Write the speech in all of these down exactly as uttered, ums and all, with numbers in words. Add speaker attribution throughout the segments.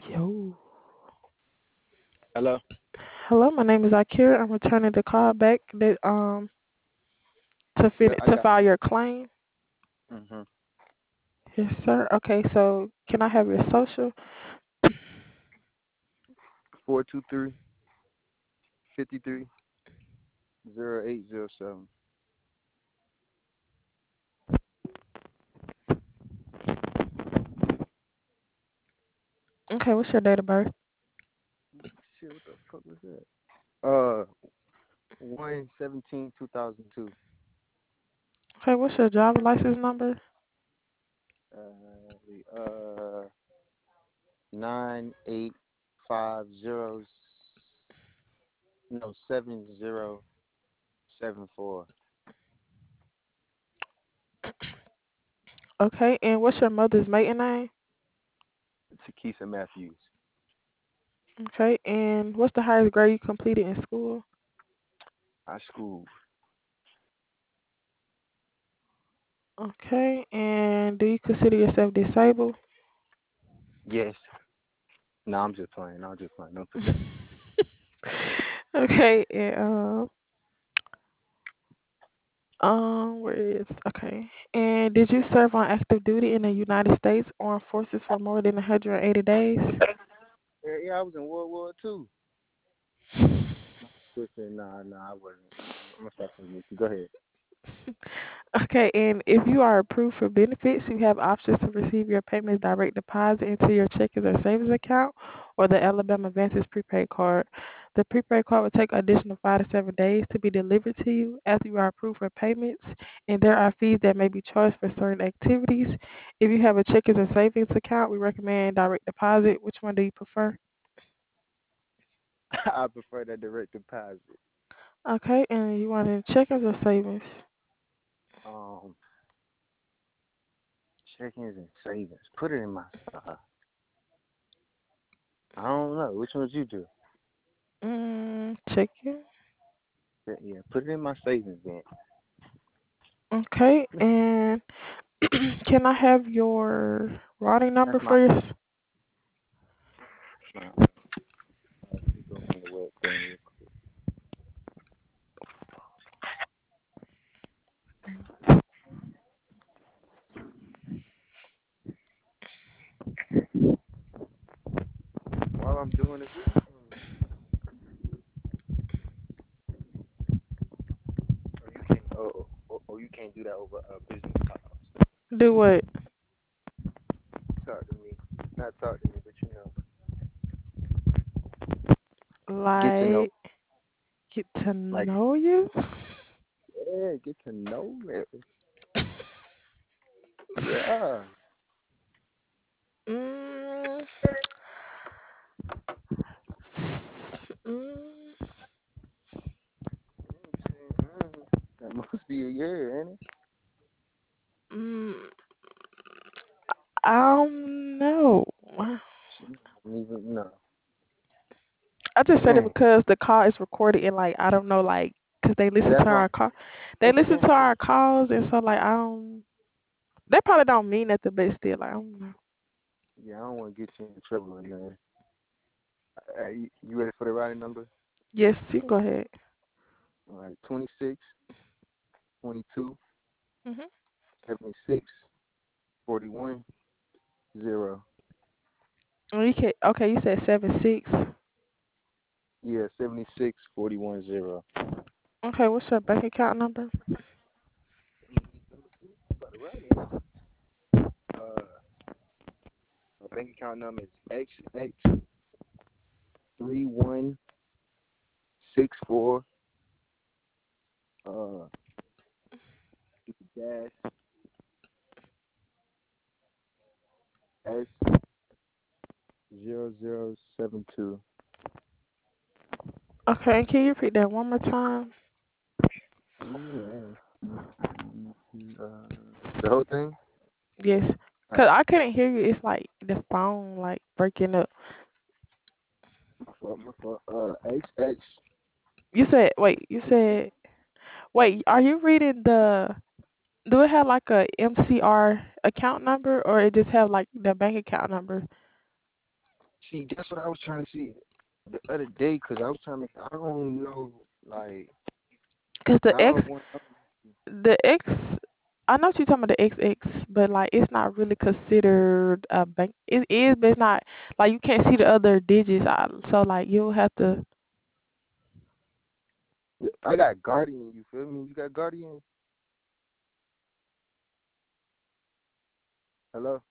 Speaker 1: Yo.
Speaker 2: Hello?
Speaker 1: Hello, my name is Akira. I'm returning the call back that um to
Speaker 2: Yeah,
Speaker 1: fin-
Speaker 2: I
Speaker 1: to
Speaker 2: got
Speaker 1: file your claim.
Speaker 2: mm-hmm.
Speaker 1: Yes, sir. Okay, so can I have your social?
Speaker 2: four two three, five three, zero eight zero seven.
Speaker 1: Okay, what's your date of birth?
Speaker 2: Shit, what the fuck was that? Uh, one seventeen two thousand two.
Speaker 1: Okay, what's your driver license number?
Speaker 2: Uh, the, uh, nine eight five zero, no, seven zero seven four.
Speaker 1: Okay, and what's your mother's maiden name?
Speaker 2: Takisa Matthews.
Speaker 1: Okay, and what's the highest grade you completed in school?
Speaker 2: High school.
Speaker 1: Okay, and do you consider yourself disabled?
Speaker 2: Yes. No, I'm just playing. I'm just playing. Don't put that.
Speaker 1: Okay, and um, um, where is okay? And did you serve on active duty in the United States Armed Forces for more than one hundred eighty days?
Speaker 2: Yeah, yeah, I was in World War Two. Listen, nah, nah, I wasn't. I'm gonna stop with you. Go ahead.
Speaker 1: Okay, and if you are approved for benefits, you have options to receive your payments direct deposit into your checking or savings account or the Alabama Advances prepaid card. The prepaid card will take additional five to seven days to be delivered to you after you are approved for payments, and there are fees that may be charged for certain activities. If you have a checking or savings account, we recommend direct deposit. Which one do you prefer?
Speaker 2: I prefer that direct deposit.
Speaker 1: Okay, and you want in checkings or savings?
Speaker 2: Um, checkings and savings. Put it in my. Uh, I don't know. Which ones you do?
Speaker 1: Mm, checking.
Speaker 2: Yeah, yeah, put it in my savings then.
Speaker 1: Okay, and can I have your routing
Speaker 2: That's
Speaker 1: number
Speaker 2: my.
Speaker 1: for you?
Speaker 2: my uh, let me go on the web thing real quick. While I'm doing it, or you can't. Oh, oh, oh, you can't do that over uh, business calls.
Speaker 1: Do what?
Speaker 2: Talk to me. Not talk to me, but you know, get to know.
Speaker 1: Like, get to
Speaker 2: Like,
Speaker 1: know you?
Speaker 2: yeah, get to know it. Yeah.
Speaker 1: Mm, mm,
Speaker 2: Mm, that must be a year, ain't it?
Speaker 1: mm, I don't know.
Speaker 2: Shit, I don't even know.
Speaker 1: I just said it
Speaker 2: Dang.
Speaker 1: because the call is recorded and like I don't know like because they
Speaker 2: Yeah,
Speaker 1: listen to
Speaker 2: that's why.
Speaker 1: our call, they listen to our calls and so like I don't. They probably don't mean nothing, but still like I don't know.
Speaker 2: Yeah, I don't want to get you in trouble or nothing. Uh, you, you ready for the routing number?
Speaker 1: Yes, you can go ahead.
Speaker 2: All right, twenty-six, twenty-two,
Speaker 1: Mhm.
Speaker 2: seventy-six, forty-one, zero.
Speaker 1: Oh, you can okay. You said seven six.
Speaker 2: Yeah, seventy-six, forty-one, zero.
Speaker 1: Okay, what's your bank account number?
Speaker 2: About to write it. Uh, my bank account number is X X three one six four uh dash S zero zero seven two.
Speaker 1: Okay, and can you repeat that one more time?
Speaker 2: Yeah. Uh, the whole thing?
Speaker 1: Yes,
Speaker 2: Uh,
Speaker 1: cause I couldn't hear you. It's like the phone like breaking up.
Speaker 2: my fault, my fault. Uh, X X.
Speaker 1: You said wait. You said wait. Are you reading the? Do it have like a M C R account number or it just have like the bank account number?
Speaker 2: See, that's what I was trying to see the other day, cause I was trying to. I don't know, like
Speaker 1: Cause the
Speaker 2: I
Speaker 1: X,
Speaker 2: don't want.
Speaker 1: the X, I know you're talking about the X X, but like it's not really considered a bank. It is, but it's not like you can't see the other digits. I- So like you'll have to.
Speaker 2: I got Guardian. You feel me? You got Guardian. Hello,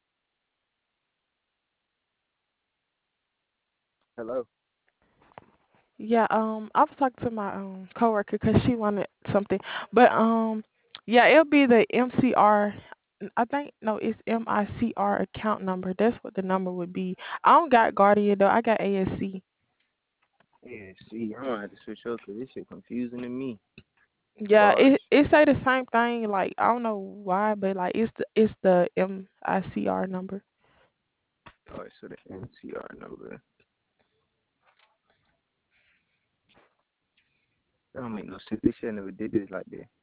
Speaker 2: hello.
Speaker 1: Yeah, um, I was talking to my um coworker because she wanted something, but um, yeah, it'll be the M C R. I think no, it's M I C R account number. That's what the number would be. I don't got Guardian though. I got A S C.
Speaker 2: Yeah, see, I'm gonna have to switch up, cause this shit confusing to me.
Speaker 1: Yeah,
Speaker 2: Bars.
Speaker 1: it it say the same thing. Like I don't know why, but like it's the it's the M I C R number.
Speaker 2: Alright, so the N C R number. That don't make no sense. They should never did this like that.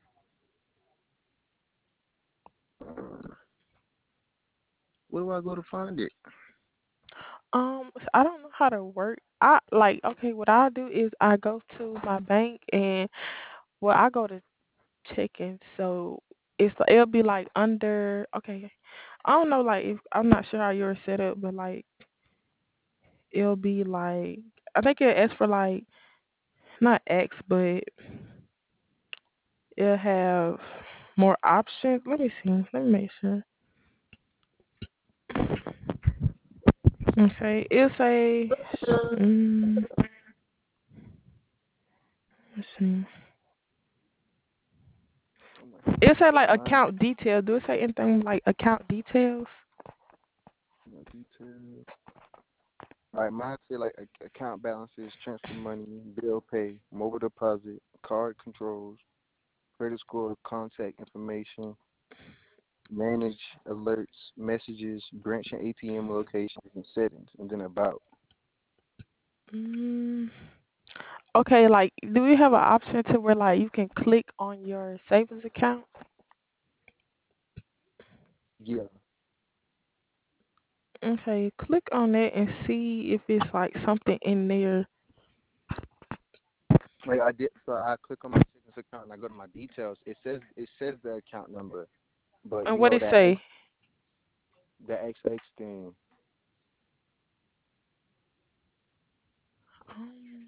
Speaker 2: Um, where do I go to find it?
Speaker 1: Um, I don't know how to work. I like okay. What I do is I go to my bank and well I go to chicken. So it's it'll be like under okay. I don't know like if I'm not sure how yours set up, but like it'll be like I think it asks for like not X, but it'll have more options. Let me see. Let me make sure. Okay, it'll say. Mm, let's see.
Speaker 2: I'm gonna have to
Speaker 1: It'll
Speaker 2: go
Speaker 1: say
Speaker 2: to
Speaker 1: like
Speaker 2: find
Speaker 1: account details. Do it say anything like account details?
Speaker 2: my details. Alright, mine say like a- account balances, transfer money, bill pay, mobile deposit, card controls, credit score, contact information, manage alerts, messages, branch and A T M locations, and settings, and then about.
Speaker 1: Mm. Okay, like, do you have an option to where like you can click on your savings account?
Speaker 2: Yeah.
Speaker 1: Okay, click on that and see if it's like something in there.
Speaker 2: Like I did, so I click on my savings account and I go to my details. It says it says the account number, but
Speaker 1: And
Speaker 2: you
Speaker 1: what
Speaker 2: know
Speaker 1: it
Speaker 2: that X
Speaker 1: say?
Speaker 2: the X X thing.
Speaker 1: Um,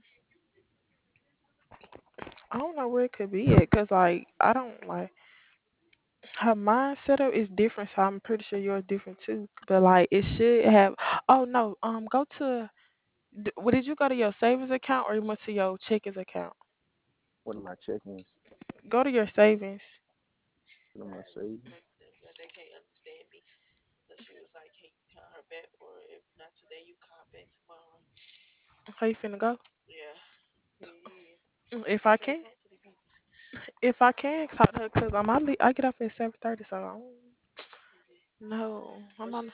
Speaker 1: I don't know where it could be at, cause like I don't like how mine setup is different, so I'm pretty sure yours different too. But like it should have. Oh no, um, go to. d- Well, did you go to your savings account or you went to your checkings account?
Speaker 2: What am I checking?
Speaker 1: Go to your savings.
Speaker 2: What am I saving?
Speaker 1: How you finna go? Mm, If I can, if I can, talk to her, cause I'm I, le- I get up at seven thirty, so I don't, no, I'm on.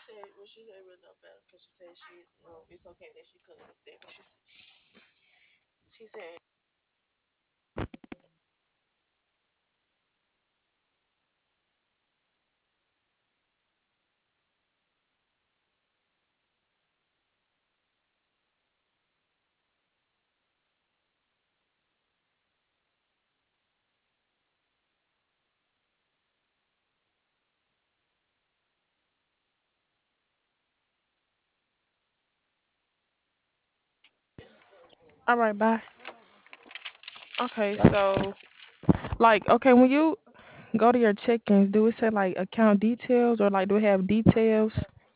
Speaker 1: All right, bye. Okay, so like, okay, when you go to your check-ins, do it say like account details or like do it have details?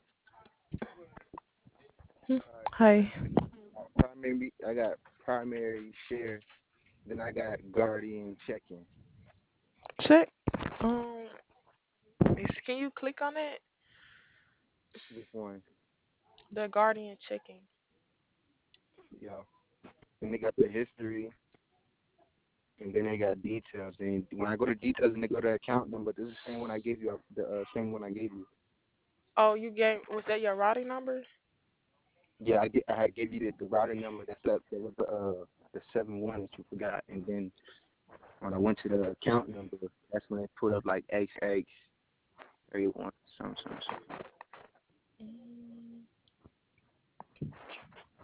Speaker 1: Hmm.
Speaker 2: Alright, so
Speaker 1: Hi,
Speaker 2: primary, I got primary share. Then I got guardian checking.
Speaker 1: check. Um, is- can you click on it?
Speaker 2: Which one?
Speaker 1: The Guardian checking.
Speaker 2: Yeah. Then they got the history, and then they got details. And when I go to details and they go to account number, this is the same one I gave you. The uh, same one I gave you.
Speaker 1: Oh, you gave was that your routing number?
Speaker 2: Yeah, I get. I gave you the, the routing number. That's up. That was the uh the seven one that you forgot. And then when I went to the account number, that's when it put up like X X thirty one something something something.
Speaker 1: Mm.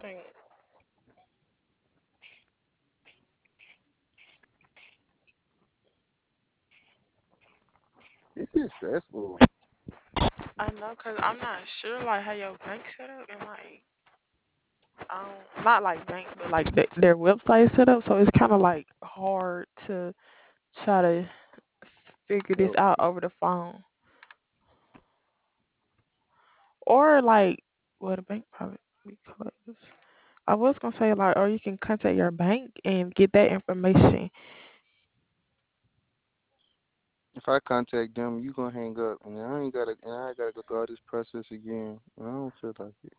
Speaker 1: think
Speaker 2: This is stressful.
Speaker 1: I know, cause I'm not sure like how your bank set up and like I don't not like bank, but like th- their website set up. So it's kind of like hard to try to figure this
Speaker 2: So
Speaker 1: out over the phone or like well the bank probably be closed. I was gonna say like or you can contact your bank and get that information.
Speaker 2: if I contact them, you gonna hang up, and I ain't gotta, and I gotta go through all this process again. I don't feel like it.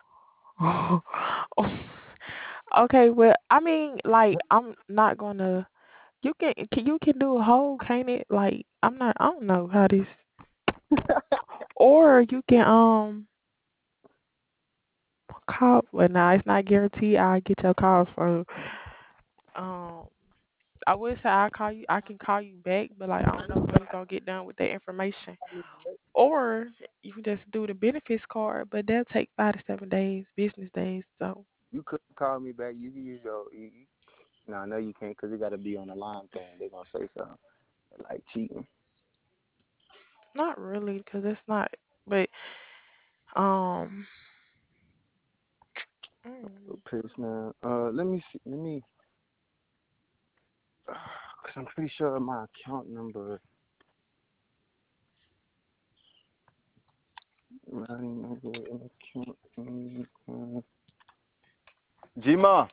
Speaker 1: Okay, well, I mean, like, I'm not gonna. You can, can you can do a whole, can't it? Like, I'm not. I don't know how this. Or you can um call. Well, now it's not guaranteed. I get your call for um. I would say I call you. I can call you back, but like I don't know when you're gonna get done with that information. Or you can just do the benefits card, but they'll take five to seven days, business days. So
Speaker 2: You could call me back. You can use your. You, you- no, I know you can't, cause it gotta be on the line thing. They gonna say something like cheating.
Speaker 1: not really, because it's not. But um. mm,
Speaker 2: So pissed now. Uh, let me see. Let me. Cause I'm pretty sure my account number. My number and account. number. Gma,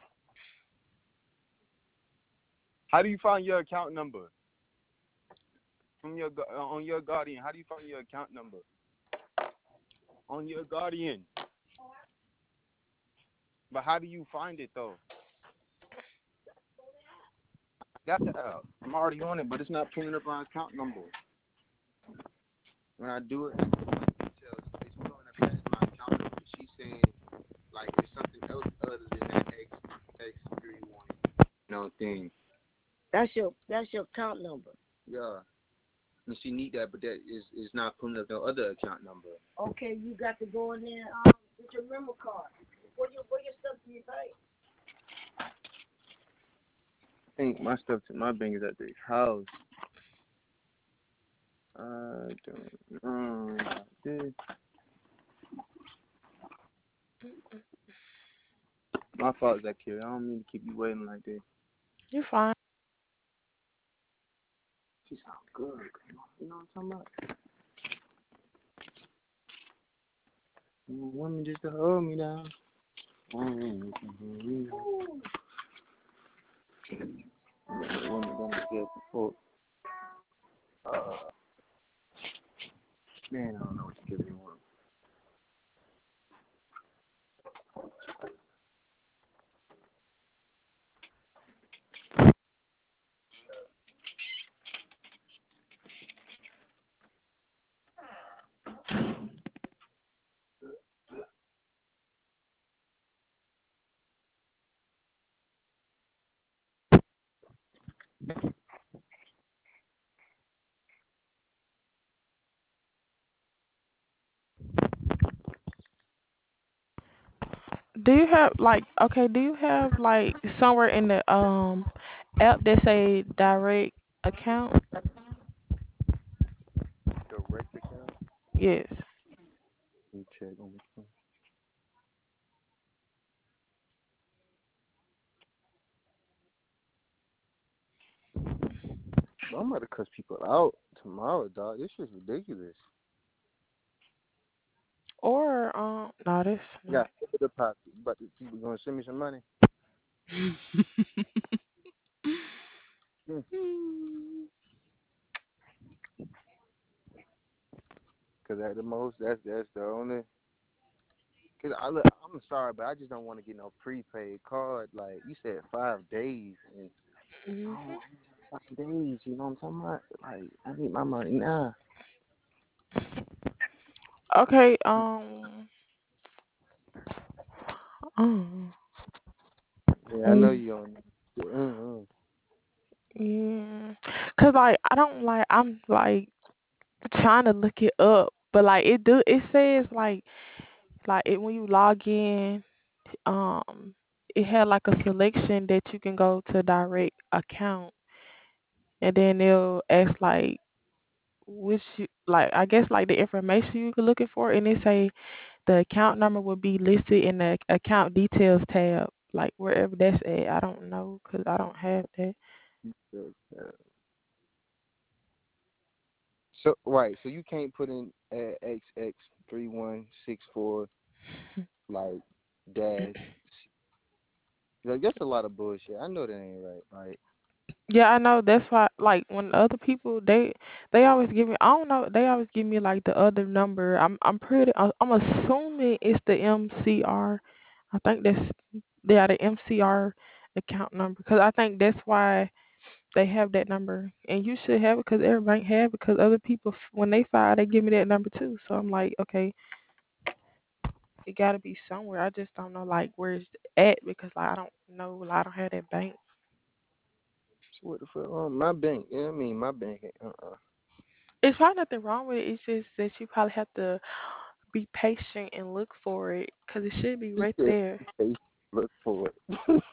Speaker 2: how do you find your account number from your gu- uh, on your Guardian? How do you find your account number on your Guardian? But how do you find it though? Got the app. I'm already on it, but it's not pulling up my account number. When I do it, it's it's pulling up as my account number. She's saying like it's something else other than that X X three one no thing.
Speaker 3: That's your that's your account number.
Speaker 2: Yeah. And she need that, but that is is not pulling up no other account number.
Speaker 3: Okay, you got to go in there um, with your memory card. Where your where your stuff do you think?
Speaker 2: I think my stuff to my bank is at the house. I don't know. This, my fault, Zakir. I don't mean to keep you waiting like this.
Speaker 1: you're fine.
Speaker 2: She sound good. You know what I'm talking about? You want women just to hold me down. Mm-hmm. Woman gonna get before. Uh, man, I don't know what to give you.
Speaker 1: Do you have like okay? Do you have like somewhere in the um app that say direct account?
Speaker 2: Direct account.
Speaker 1: Yes.
Speaker 2: Let me check on this phone. I'm about to cuss people out tomorrow, dog. This shit's ridiculous.
Speaker 1: Or um, no, this
Speaker 2: Yeah,
Speaker 1: not.
Speaker 2: deposit. But you gonna send me some money? Hmm. Cause at the most, that's that's the only. Cause I look, I'm sorry, but I just don't want to get no prepaid card. Like you said, five days and
Speaker 1: hmm
Speaker 2: oh, five days. You know what I'm talking about? Like I need my money now.
Speaker 1: Okay. Um. Um.
Speaker 2: Yeah, I know
Speaker 1: mm,
Speaker 2: you on. Mm-hmm.
Speaker 1: Yeah. Cause like I don't like I'm like trying to look it up, but like it do it says like like it when you log in um it had like a selection that you can go to direct account, and then they'll ask like which you, like I guess like the information you were looking for, and they say the account number will be listed in the account details tab, like wherever that's at. I don't know because I don't have that.
Speaker 2: Uh, So right, so you can't put in uh, X X three one six four like dash. Like that's a lot of bullshit. I know that ain't right. Like
Speaker 1: Yeah, I know. That's why, like, when other people they they always give me. I don't know. They always give me like the other number. I'm I'm pretty. I- I'm assuming it's the M C R. I think that's yeah the M C R account number because I think that's why they have that number, and you should have it because every bank have it because other people when they file they give me that number too. So I'm like, okay, it got to be somewhere. I just don't know like where it's at because like I don't know. Like, I don't have that bank.
Speaker 2: so what the fuck? Um, my bank. You know what I mean? My bank. Uh uh
Speaker 1: It's probably nothing wrong with it. It's just that you probably have to be patient and look for it because it should be
Speaker 2: He
Speaker 1: right
Speaker 2: said,
Speaker 1: there.
Speaker 2: "Hey, look for it."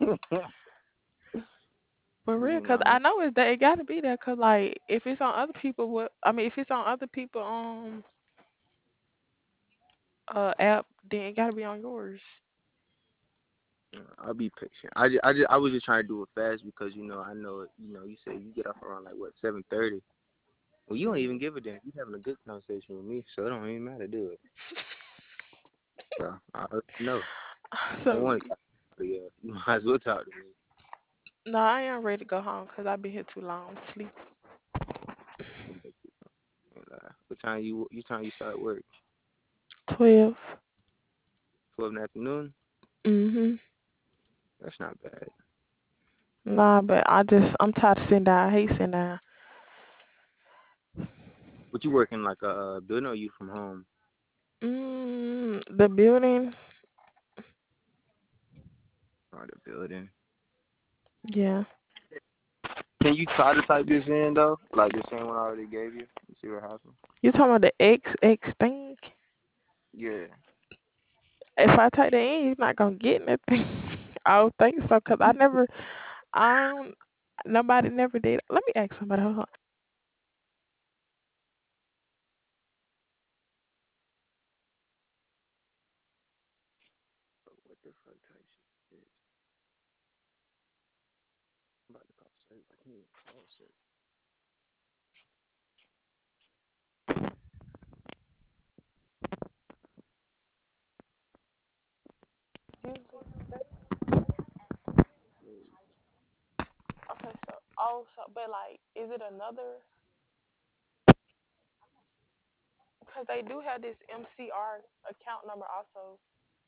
Speaker 1: For real,
Speaker 2: you
Speaker 1: because
Speaker 2: know,
Speaker 1: I know it's that it got to be there. Because like if it's on other people, what I mean, if it's on other people um uh app, then it got to be on yours.
Speaker 2: I'll be patient. I just, I just, I was just trying to do it fast because you know, I know, it- you know, you say you get off around like what seven thirty. Well, you don't
Speaker 1: Mm.
Speaker 2: even give a damn. You having a good conversation with me, so it don't even matter, do it. So I already know. I don't
Speaker 1: So
Speaker 2: want to talk to you. You might as well talk to me.
Speaker 1: no, I am ready to go home because I've been here too long. Sleep.
Speaker 2: And, uh, what time you, you time you start work?
Speaker 1: Twelve.
Speaker 2: Twelve in the afternoon.
Speaker 1: Mhm.
Speaker 2: That's not bad.
Speaker 1: Nah, but I just I'm tired of sitting down. I hate sitting down.
Speaker 2: But you working like a uh, building or you from home?
Speaker 1: Mm, the building.
Speaker 2: Or the building.
Speaker 1: Yeah.
Speaker 2: Can you try to type this in though? Like the same one I already gave you. You see what happens?
Speaker 1: You talking about the X X thing?
Speaker 2: Yeah.
Speaker 1: If I type that in, you're not gonna get nothing. I don't think so, cause I never, I don't, nobody never did. Let me ask somebody. Hold on.
Speaker 2: But what the fuck type shit is? I'm about to call service. I can't even call service.
Speaker 1: Okay, so oh, so but like, is it another? Because they do have this M C R account number also.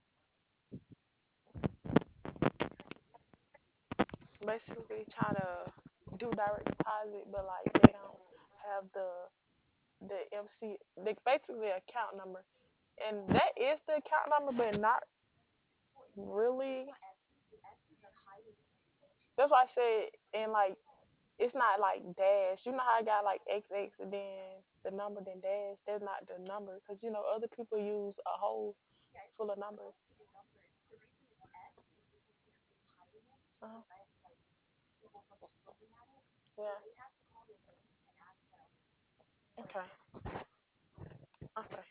Speaker 1: Basically, trying to do direct deposit, but like they don't have the the M C, the basically account number, and that is the account number, but not really. That's why I said, and like it's not like dash. You know how I got like X X and then the number then dash. That's not the number because you know other people use a whole full of numbers. Uh-huh. Yeah. Okay. Okay.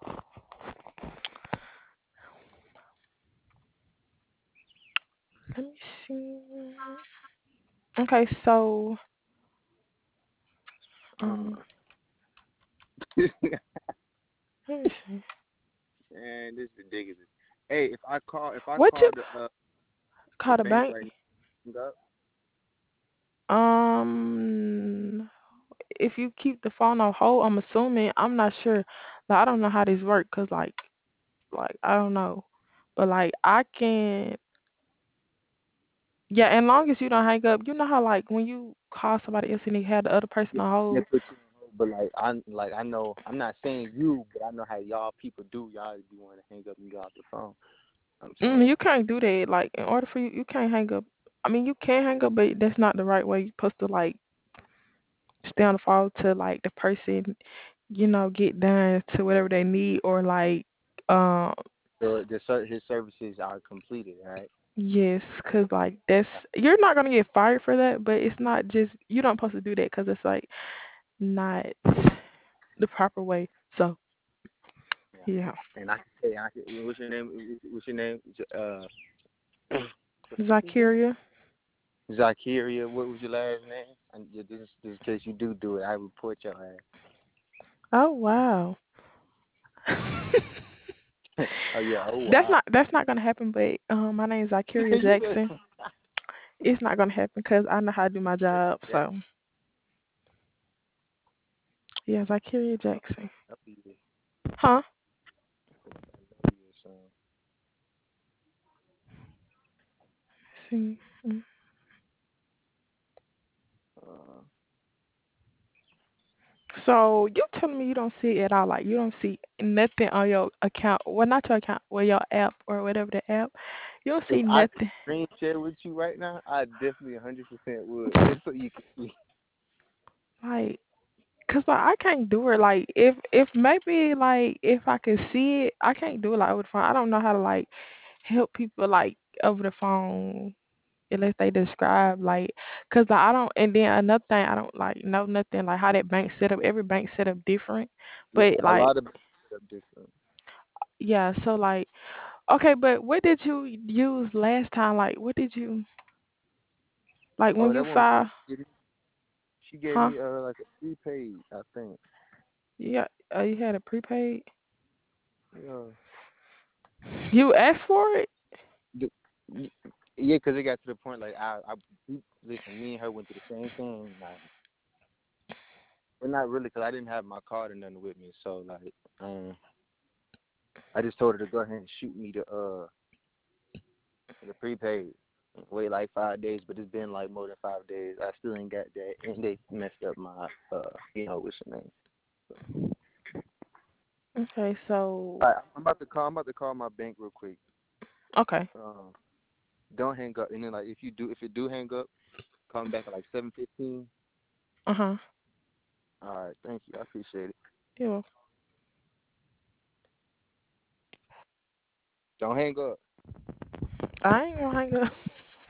Speaker 1: Let me see. Okay, so um,
Speaker 2: Uh,
Speaker 1: let me see.
Speaker 2: man, this is ridiculous. Hey, if I call, if I
Speaker 1: What you
Speaker 2: call the uh the
Speaker 1: call the
Speaker 2: bank
Speaker 1: bank?
Speaker 2: right now, up,
Speaker 1: Um, if you keep the phone on hold, I'm assuming. I'm not sure. Like, I don't know how this work, cause like, like I don't know, but like I can. Yeah, and long as you don't hang up, you know how like when you call somebody else and they had the other person
Speaker 2: yeah,
Speaker 1: on
Speaker 2: they
Speaker 1: hold.
Speaker 2: put you on hold, but like I like I know I'm not saying you, but I know how y'all people do. Y'all be wanting to hang up and get off the phone. I'm
Speaker 1: Mm,
Speaker 2: saying.
Speaker 1: you can't do that. Like in order for you, you can't hang up. I mean, you can hang up, but that's not the right way. You're supposed to like stay on the phone to like the person, you know, get done to whatever they need or like um
Speaker 2: So the ser- his services are completed, right?
Speaker 1: Yes, cause like that's you're not gonna get fired for that, but it's not just you don't supposed to do that, cause it's like not the proper way. So
Speaker 2: Yeah.
Speaker 1: yeah,
Speaker 2: And I can say, I can, what's your name? What's your name? Uh, what's his name?
Speaker 1: Zachariah.
Speaker 2: Zakiria. What was your last name? And yeah, this is this case you do do it. I report your
Speaker 1: Oh wow.
Speaker 2: ass. Oh yeah. Oh
Speaker 1: That's
Speaker 2: wow.
Speaker 1: not that's not gonna happen. But um, my name is Zachariah
Speaker 2: You said
Speaker 1: Jackson. It's not gonna happen because I know how to do my job.
Speaker 2: Jack.
Speaker 1: So yeah, Zachariah
Speaker 2: Oh,
Speaker 1: Jackson.
Speaker 2: I know you.
Speaker 1: Huh?
Speaker 2: I know you, son.
Speaker 1: See. mm.
Speaker 2: Uh,
Speaker 1: So you telling me you don't see it at all? Like you don't see nothing on your account? Well, not your account. Well, your app or whatever the app. You don't
Speaker 2: if
Speaker 1: see
Speaker 2: I could
Speaker 1: nothing.
Speaker 2: screen share with you right now, I definitely one hundred percent would, just so you could see.
Speaker 1: Like, cause like I can't do it. Like if if maybe like if I could see it, I can't do it like over the phone. I don't know how to like help people like over the phone unless they describe like, cause like, I don't. And then another thing, I don't like know nothing like how that bank set up. Every bank set up different,
Speaker 2: Yeah,
Speaker 1: but
Speaker 2: a
Speaker 1: like
Speaker 2: lot of people are different.
Speaker 1: yeah. So like okay, but what did you use last time? Like what did you like when
Speaker 2: Oh,
Speaker 1: you
Speaker 2: that one.
Speaker 1: file?
Speaker 2: She gave
Speaker 1: Huh?
Speaker 2: me uh like a prepaid, I think.
Speaker 1: Yeah, uh, you had a prepaid.
Speaker 2: Yeah.
Speaker 1: You asked for it.
Speaker 2: The- y- yeah, 'cause it got to the point like I, I we, listen. Me and her went through the same thing. Like, well, not really, 'cause I didn't have my card or nothing with me. So like, um, I just told her to go ahead and shoot me the uh the prepaid. Wait like five days, but it's been like more than five days. I still ain't got that, and they messed up my uh, you know, what's your name?
Speaker 1: Okay, so
Speaker 2: All right, I'm about to call. I'm about to call my bank real quick.
Speaker 1: okay.
Speaker 2: Um, don't hang up, and then like if you do, if you do hang up, call me back at like seven fifteen.
Speaker 1: Uh huh.
Speaker 2: All right, thank you. I appreciate it.
Speaker 1: Yeah.
Speaker 2: Don't hang up.
Speaker 1: I ain't gonna hang up.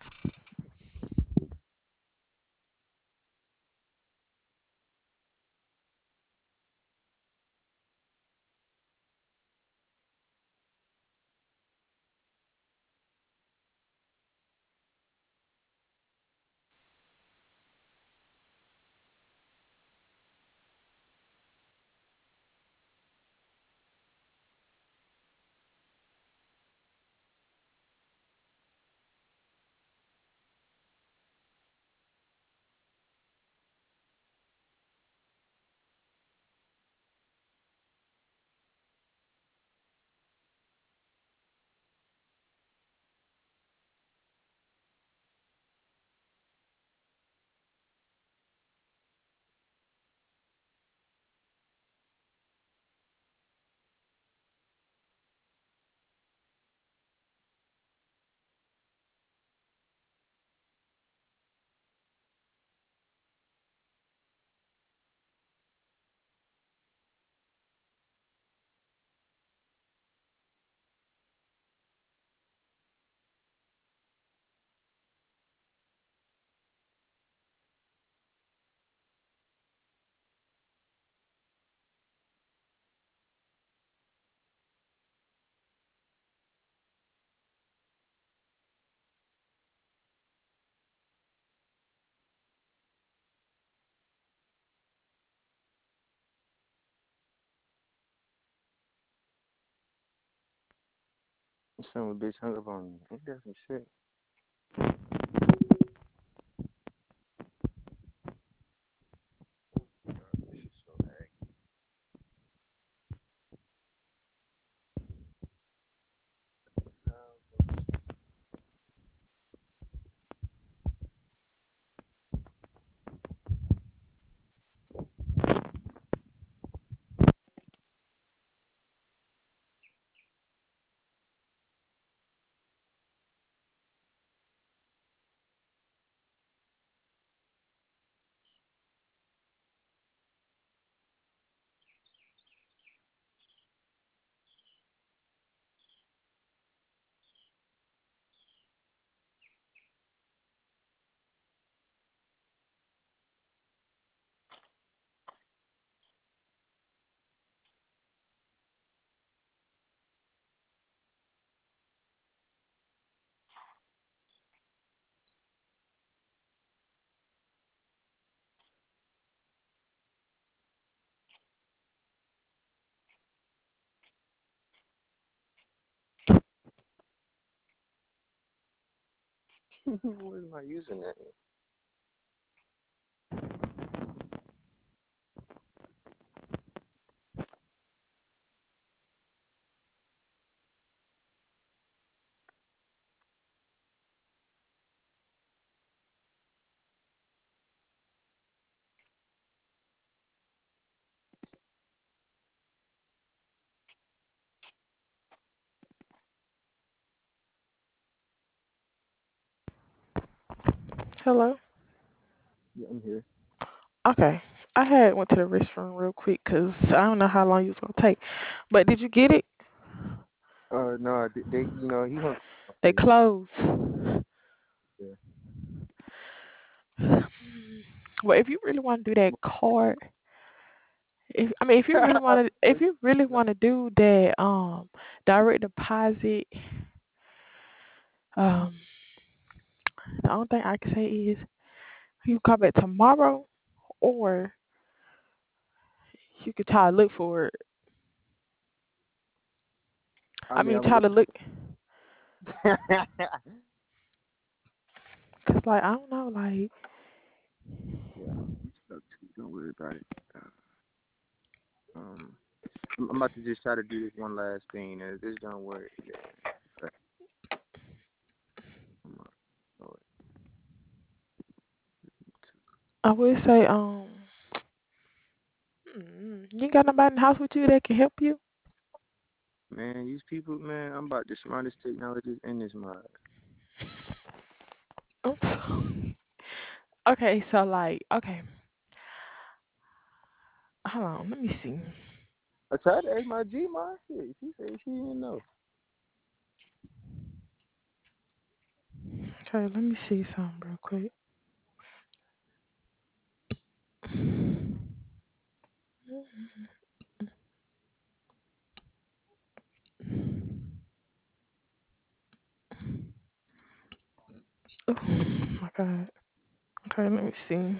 Speaker 2: Son of a bitch hung up on me. Ain't that some shit? This is so aggy. What is my username?
Speaker 1: Hello.
Speaker 2: Yeah, I'm here.
Speaker 1: Okay. I had went to the restroom real quick 'cause I don't know how long you was gonna take. But did you get it?
Speaker 2: Uh, no, they, they you know, he hung up
Speaker 1: They
Speaker 2: here.
Speaker 1: closed.
Speaker 2: Yeah.
Speaker 1: Well, if you really want to do that card, if I mean, if you really want to, if you really want to do that, um, direct deposit, um, the only thing I can say is you can come back tomorrow, or you could try to look for it.
Speaker 2: I
Speaker 1: I
Speaker 2: mean,
Speaker 1: mean,
Speaker 2: I'm
Speaker 1: try
Speaker 2: look.
Speaker 1: to look, cause like I don't know, like
Speaker 2: Yeah, I'm stuck too. Don't worry about it. Uh, um, I'm, I'm about to just try to do this one last thing. If this don't work, then but I'm uh, oh,
Speaker 1: I would say, um, mm, you ain't got nobody in the house with you that can help you.
Speaker 2: man, these people, man, I'm about the smartest technologists in this mod.
Speaker 1: Okay, so like, okay, hold on, let me see.
Speaker 2: I tried to ask my G mod shit. She said she didn't know.
Speaker 1: Okay, let me see something real quick. Oh my god. Okay, let me see.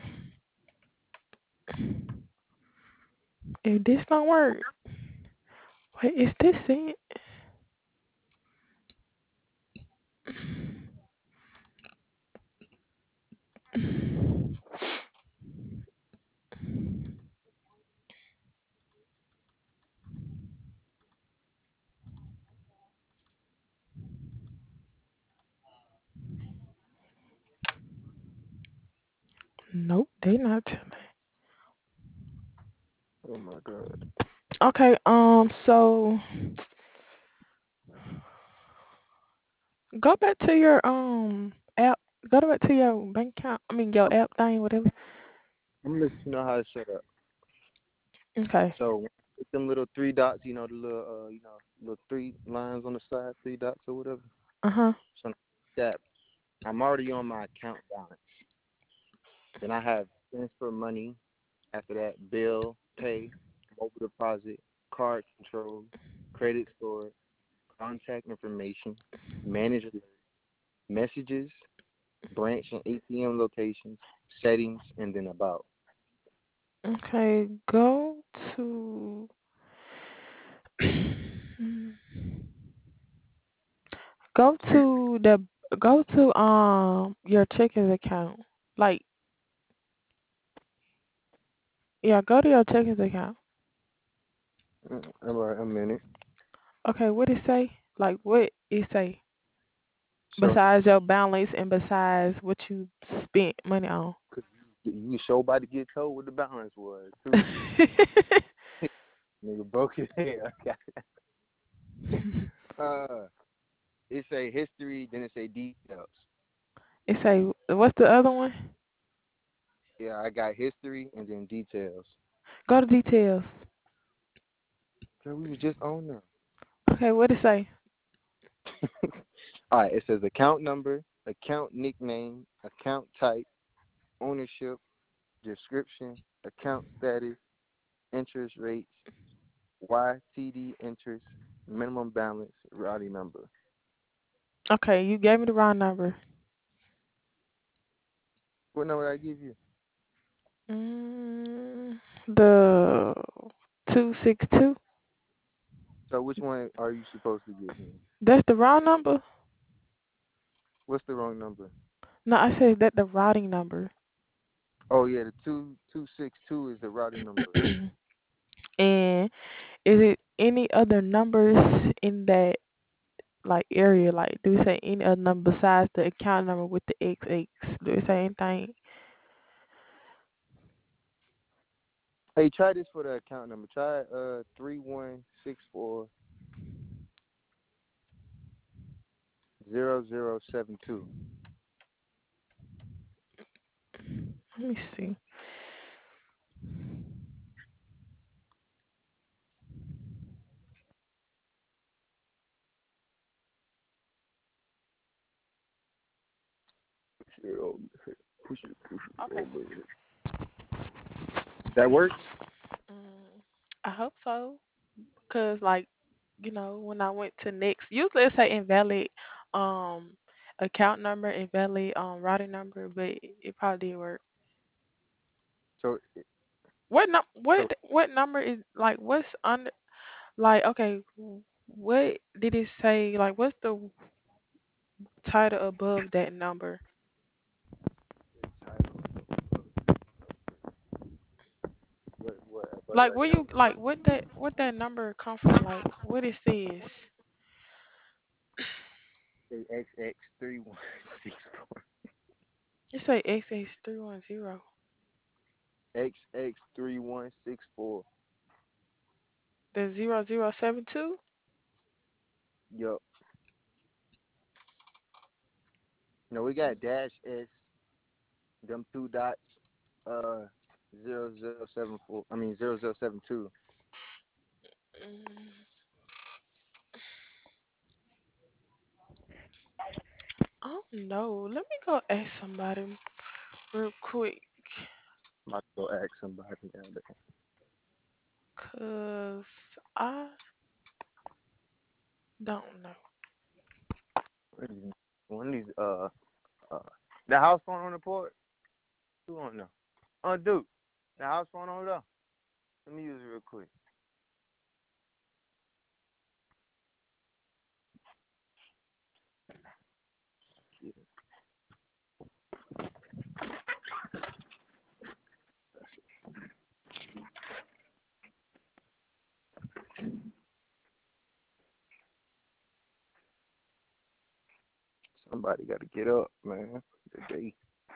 Speaker 1: If this don't work, wait, is this it? Nope, they not telling.
Speaker 2: Oh my god.
Speaker 1: Okay, um, so go back to your um app. Go back to your bank account. I mean your
Speaker 2: I'm,
Speaker 1: app thing, whatever.
Speaker 2: I'm gonna let you know how to set up.
Speaker 1: Okay.
Speaker 2: So with them little three dots, you know, the little uh, you know, little three lines on the side, three dots or whatever.
Speaker 1: Uh huh.
Speaker 2: So that I'm already on my account balance. Then I have transfer money. After that, bill, pay, mobile deposit, card control, credit score, contact information, manager messages, branch and A T M locations, settings, and then about.
Speaker 1: Okay. Go to. Go to the. Go to um your checking account. Like yeah, go to your checking account.
Speaker 2: Mm, all right, a minute.
Speaker 1: Okay, what it say? Like what it say?
Speaker 2: So
Speaker 1: Besides your balance and besides what you spent money on.
Speaker 2: cause you, you sure about to get told what the balance was too. Nigga broke his hair. uh, it say history, then it say details.
Speaker 1: It say what's the other one?
Speaker 2: Yeah, I got history and then details.
Speaker 1: Go to details.
Speaker 2: Girl, we was just on there.
Speaker 1: Okay, what it say?
Speaker 2: All right, it says account number, account nickname, account type, ownership, description, account status, interest rates, Y T D interest, minimum balance, routing number.
Speaker 1: Okay, you gave me the wrong number.
Speaker 2: What number I give you?
Speaker 1: Mm, the two six two.
Speaker 2: So which one are you supposed to give me?
Speaker 1: That's the wrong number.
Speaker 2: What's the wrong number?
Speaker 1: No, I said that the routing number.
Speaker 2: Oh yeah, the two two six two is the routing number.
Speaker 1: And is it any other numbers in that like area? Like, do we say any other number besides the account number with the X X? Do we say anything?
Speaker 2: Hey, try this for the account number. Try uh three one six four zero zero seven two.
Speaker 1: Let me see.
Speaker 2: Push it over. Push it, push it
Speaker 1: Okay.
Speaker 2: over. That work?
Speaker 1: Mm, I hope so. Cause like, you know, when I went to next, usually it say invalid um account number, invalid um routing number, but it, it probably did work.
Speaker 2: So
Speaker 1: What num what
Speaker 2: so
Speaker 1: what number is like what's under like okay, what did it say? Like what's the title above that number?
Speaker 2: what what above
Speaker 1: Like
Speaker 2: the
Speaker 1: where you
Speaker 2: account
Speaker 1: like
Speaker 2: number?
Speaker 1: what that what that number come from? Like what it says.
Speaker 2: Say X X three one six four.
Speaker 1: It say X X three one zero.
Speaker 2: X X three one six four.
Speaker 1: The zero zero seven two?
Speaker 2: Yup. No, we got dash S, them two dots, uh, zero zero seven four. I mean zero zero seven two.
Speaker 1: Mm, I don't know. Let me go ask somebody real quick,
Speaker 2: Might go ask somebody down there.
Speaker 1: cause I don't know.
Speaker 2: What is it? One of these, uh, uh, the house phone on the porch. Who on there? Oh, dude, the house phone over there. Let me use it real quick. Yeah. Somebody got to get up, man. Today.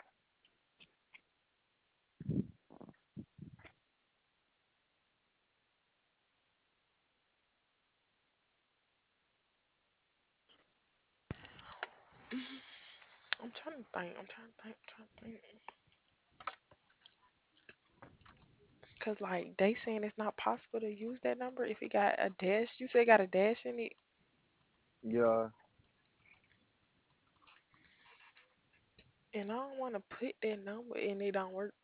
Speaker 1: I'm trying to think. I'm trying to think. I'm trying to think. Cause like they saying it's not possible to use that number if it got a dash. You say it got a dash in it,
Speaker 2: Yeah,
Speaker 1: and I don't want to put that number and it don't work.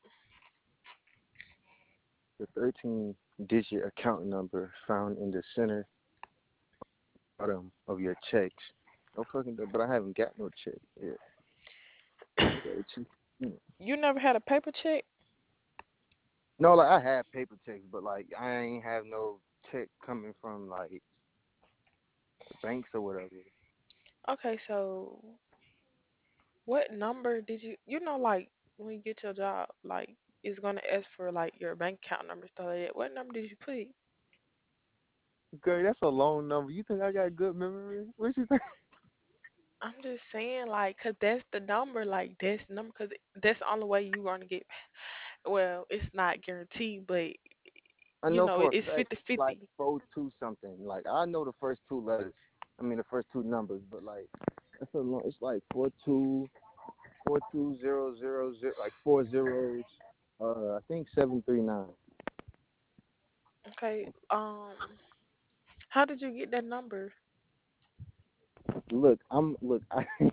Speaker 2: the thirteen-digit account number found in the center bottom of your checks. No fucking, but I haven't got no check yet. I gotta check. Hmm.
Speaker 1: You never had a paper check?
Speaker 2: No, like I have paper checks, but like I ain't have no check coming from like the banks or whatever.
Speaker 1: Okay, so what number did you? You know, like when you get your job, like it's gonna ask for like your bank account number stuff like that. What number did you put?
Speaker 2: Girl, that's a long number. You think I got good memory? What you think?
Speaker 1: I'm just saying, like, 'cause that's the number, like, that's the number, 'cause that's the only way you gonna get. Well, it's not guaranteed, but
Speaker 2: I
Speaker 1: you
Speaker 2: know
Speaker 1: know,
Speaker 2: for
Speaker 1: it-
Speaker 2: a
Speaker 1: it's
Speaker 2: fact
Speaker 1: fifty
Speaker 2: it's like
Speaker 1: fifty.
Speaker 2: four two something. Like I know the first two letters. I mean the first two numbers, but like that's a long. It's like four two four two zero zero zero, like four zeros. Uh, I think seven three nine.
Speaker 1: Okay. Um, how did you get that number?
Speaker 2: Look, I'm look. I I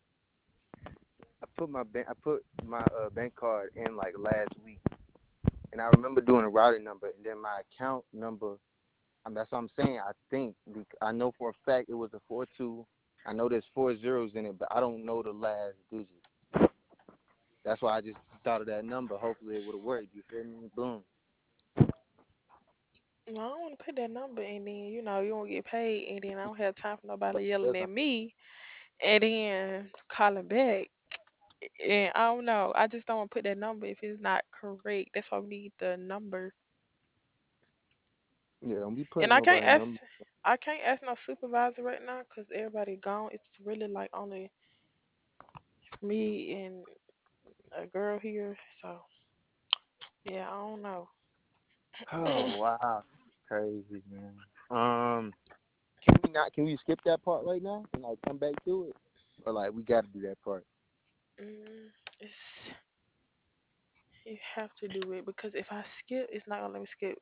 Speaker 2: put my bank I put my uh, bank card in like last week, and I remember doing a routing number, and then my account number. I mean, that's what I'm saying. I think I know for a fact it was a four two. I know there's four zeros in it, but I don't know the last digit. That's why I just thought of that number. Hopefully it would have worked. You feel me? Boom.
Speaker 1: No, I don't want to put that number, and then you know you won't get paid, and then I don't have time for
Speaker 2: But
Speaker 1: nobody
Speaker 2: it
Speaker 1: yelling at
Speaker 2: doesn't.
Speaker 1: me, and then calling back. And I don't know. I just don't want to put that number if it's not correct. That's why we need the number.
Speaker 2: Yeah, don't be
Speaker 1: And
Speaker 2: putting
Speaker 1: I can't
Speaker 2: nobody
Speaker 1: ask.
Speaker 2: number.
Speaker 1: I can't ask no supervisor right now because everybody gone. It's really like only me and a girl here. So yeah, I don't know.
Speaker 2: Oh wow, crazy man. Um, can we not? Can we skip that part right now and like come back to it, or like we got to do that part?
Speaker 1: mm, it's you have to do it because if I skip, it's not gonna let me skip.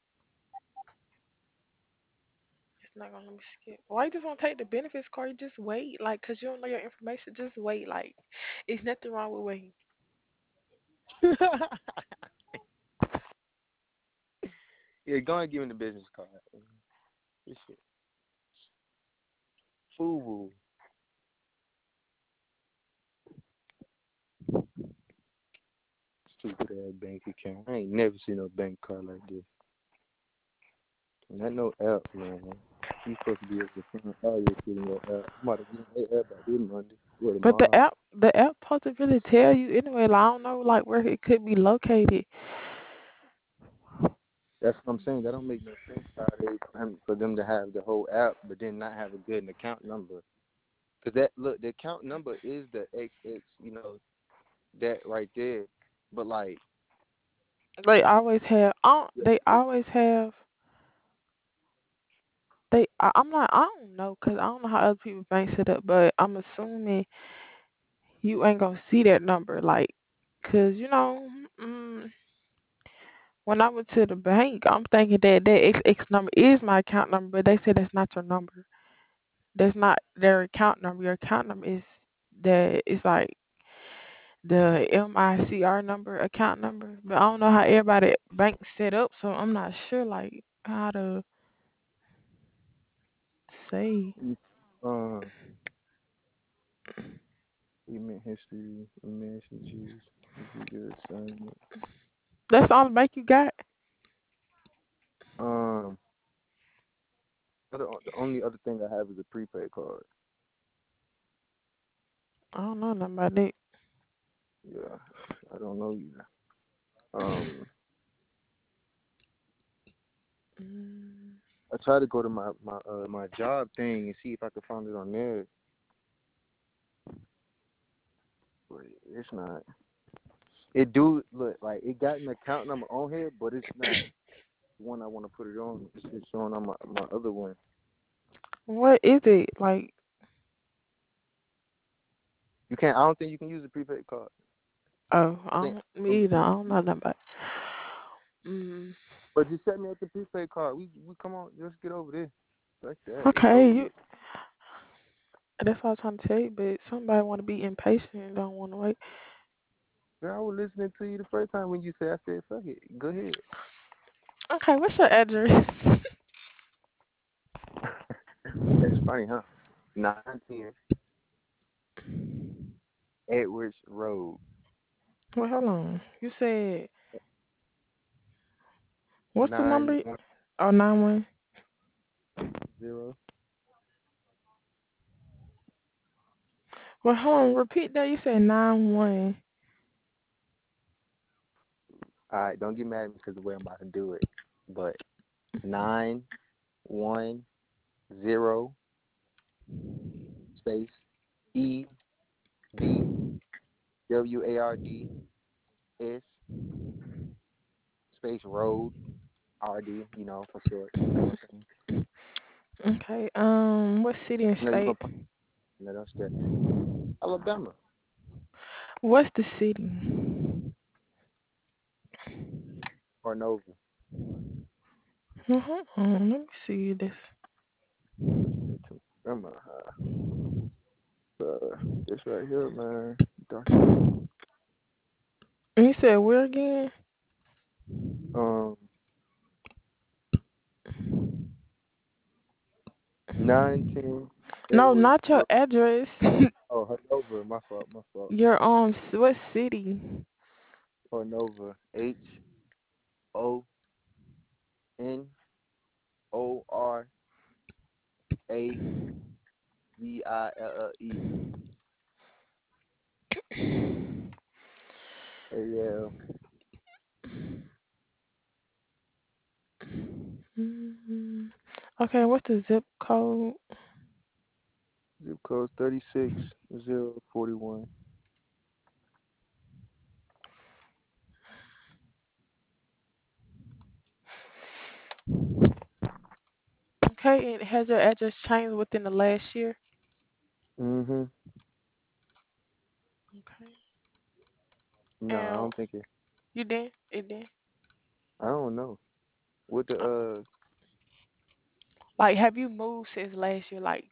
Speaker 1: It's not gonna let me skip. Why you just want to take the benefits card? You just wait, like, cause you don't know your information. Just wait, like, it's nothing wrong with waiting.
Speaker 2: Yeah, go and give him the business card. This shit, fool. Stupid ass bank account. I ain't never seen no bank card like this. Not no app, man. You supposed to be able to find all your shit in your app. I'm about to get in their app by this Monday or
Speaker 1: But the
Speaker 2: tomorrow.
Speaker 1: app, the app supposed to really tell you anyway. Like, I don't know, like where it could be located.
Speaker 2: That's what I'm saying. That don't make no sense how they um, for them to have the whole app, but then not have a good account number. Cause that look, the account number is the X X, you know, that right there. But like,
Speaker 1: They always have. I
Speaker 2: yeah,
Speaker 1: They always have. They. I, I'm not. I don't know, cause I don't know how other people bank set up, but I'm assuming you ain't gonna see that number, like, cause you know, mm, when I went to the bank, I'm thinking that that X X number is my account number, but they said that's not your number. That's not their account number. Your account number is that it's like the M I C R number, account number. But I don't know how everybody bank set up, so I'm not sure like how to say.
Speaker 2: you- uh, email history, messages, computer assignment.
Speaker 1: That's all the bank you got.
Speaker 2: Um, other, the only other thing I have is a prepaid card.
Speaker 1: I don't know nothing about that.
Speaker 2: Yeah, I don't know either. Um,
Speaker 1: Mm,
Speaker 2: I tried to go to my my uh, my job thing and see if I could find it on there, but it's not. It do look like it got an account number on here, but it's not the one I want to put it on. It's just showing on my my other one.
Speaker 1: what is it like?
Speaker 2: You can't. I don't think you can use a prepaid card.
Speaker 1: Oh,
Speaker 2: I
Speaker 1: I
Speaker 2: think.
Speaker 1: don't, me either. I don't know nothing about. Mm,
Speaker 2: But just set me up the prepaid card. We we come on. Let's get over this. Like that. It's
Speaker 1: okay,
Speaker 2: over
Speaker 1: you.
Speaker 2: with.
Speaker 1: That's what I was trying to tell you, but somebody want to be impatient and don't want to wait.
Speaker 2: Girl, I was listening to you the first time when you said. I said, "Fuck it, go ahead."
Speaker 1: Okay, what's your address?
Speaker 2: That's funny, huh? Nine ten Edwards Road.
Speaker 1: Well, hold on. You said what's the
Speaker 2: Nine
Speaker 1: number?
Speaker 2: one
Speaker 1: Oh, nine one.
Speaker 2: zero.
Speaker 1: Well, hold on. Repeat that. You said nine one.
Speaker 2: All right, don't get mad at me because the way I'm about to do it. But nine one zero space E D W A R D S space road R D. You know for short. You know what I'm saying?
Speaker 1: Okay. Um, what city and
Speaker 2: No, you
Speaker 1: state?
Speaker 2: gonna put no, don't stress. Alabama
Speaker 1: What's the city?
Speaker 2: or Nova.
Speaker 1: Uh-huh. Um, let me see this.
Speaker 2: Alabama. Uh, uh, this right here, man. Document.
Speaker 1: And you said where again?
Speaker 2: Um, nine ten
Speaker 1: No,
Speaker 2: Edwards
Speaker 1: not your
Speaker 2: Road.
Speaker 1: address.
Speaker 2: Oh, Hanover. My fault. My fault.
Speaker 1: Your um, what city?
Speaker 2: Hanover. H O N O R A V I L L E. Yeah.
Speaker 1: Mm, okay, what's the zip code?
Speaker 2: Zip code thirty six zero forty one.
Speaker 1: Okay, and has your address changed within the last year?
Speaker 2: Mhm.
Speaker 1: Okay.
Speaker 2: No, I
Speaker 1: And
Speaker 2: don't think it.
Speaker 1: you did? It did?
Speaker 2: I don't know. What the
Speaker 1: Uh,
Speaker 2: uh
Speaker 1: Like, have you moved since last year? Like,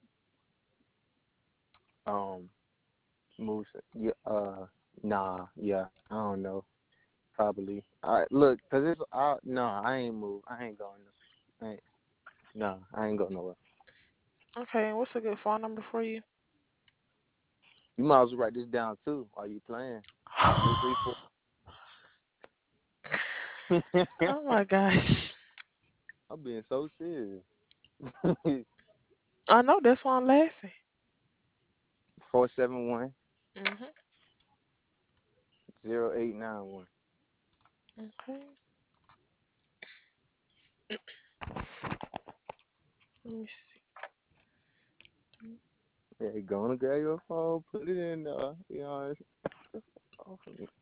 Speaker 2: um moves? Yeah. Uh. Nah. Yeah. I don't know. Probably. All right. Look, cause it's. I, no, I ain't moved. I ain't going. I ain't, no, I ain't going nowhere.
Speaker 1: okay, and what's a good phone number for you?
Speaker 2: You might as well write this down too while you playing. Three three four.
Speaker 1: Oh my gosh.
Speaker 2: I'm being so serious.
Speaker 1: I know, that's why I'm laughing.
Speaker 2: Four seven one
Speaker 1: Mhm.
Speaker 2: zero eight nine one.
Speaker 1: Okay. Let me see.
Speaker 2: Hey, go on, grab your phone, put it in there. You know, it's off of me.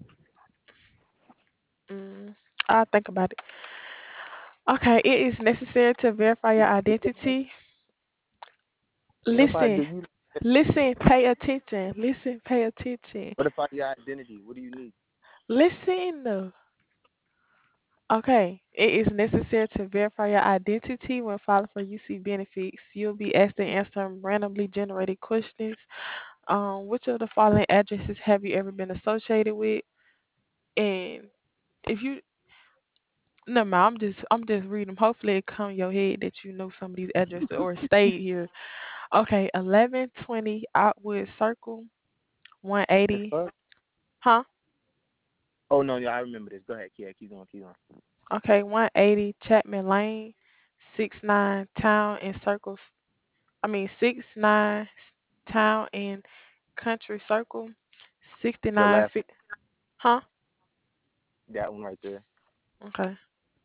Speaker 1: Mm, I'll think about it. Okay, it is necessary to verify your identity.
Speaker 2: What about
Speaker 1: Listen,
Speaker 2: do you?
Speaker 1: listen, pay attention. Listen, pay attention.
Speaker 2: What about your identity? What do you need?
Speaker 1: Listen. Okay, it is necessary to verify your identity when filing for U C benefits. You'll be asked to answer randomly generated questions. Um, which of the following addresses have you ever been associated with? And if you, no, ma, I'm just, I'm just reading them. Hopefully, it come in your head that you know some of these addresses or stayed here. Okay, eleven twenty Outwood Circle, one
Speaker 2: The
Speaker 1: eighty,
Speaker 2: fuck?
Speaker 1: huh?
Speaker 2: Oh no, yeah, I remember this. Go ahead, yeah, keep going, keep going.
Speaker 1: Okay, one eighty Chapman Lane, six nine Town and Circle. I mean six nine Town and Country Circle, sixty
Speaker 2: The
Speaker 1: nine
Speaker 2: last,
Speaker 1: feet. Huh?
Speaker 2: that one right there.
Speaker 1: Okay.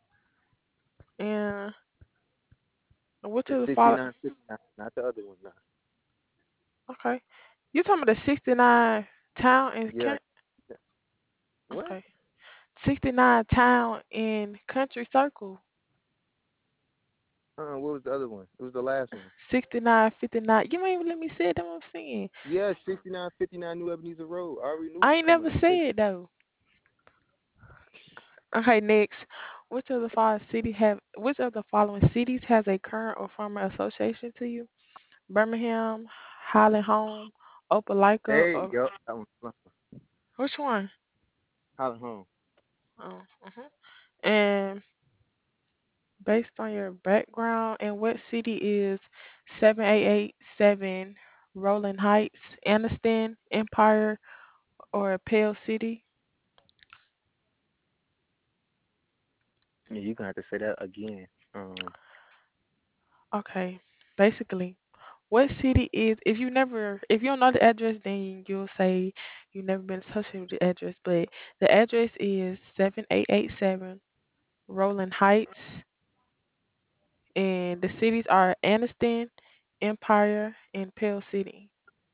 Speaker 1: And what
Speaker 2: The
Speaker 1: to the
Speaker 2: sixty
Speaker 1: follow?
Speaker 2: nine fifty nine, not the other one. No.
Speaker 1: Okay. You talking about the sixty nine Town and
Speaker 2: Yeah.
Speaker 1: Country?
Speaker 2: What?
Speaker 1: Okay. sixty nine Town and Country Circle.
Speaker 2: Uh, what was the other one? It was the last one.
Speaker 1: sixty nine fifty nine. You ain't even let me say it. That's what I'm saying.
Speaker 2: Yeah, sixty nine fifty nine New Ebenezer Road. I already knew what
Speaker 1: I
Speaker 2: you
Speaker 1: ain't
Speaker 2: talking
Speaker 1: never
Speaker 2: about.
Speaker 1: said
Speaker 2: Six.
Speaker 1: it though. Okay, next. Which of the following city have which of the following cities has a current or former association to you? Birmingham, Highland Home, Opelika,
Speaker 2: Hey,
Speaker 1: or
Speaker 2: yo, that one.
Speaker 1: which one?
Speaker 2: Holland home.
Speaker 1: Oh, uh And based on your background, and what city is seven eight eight seven Rolling Heights, Anniston, Empire, or Pale City?
Speaker 2: Yeah, you gonna have to say that again. Um,
Speaker 1: Okay, basically, what city is, if you never, if you don't know the address, then you'll say you've never been associated with the address. But the address is seven eight eight seven Rolling Heights, and the cities are Anniston, Empire, and Pell City.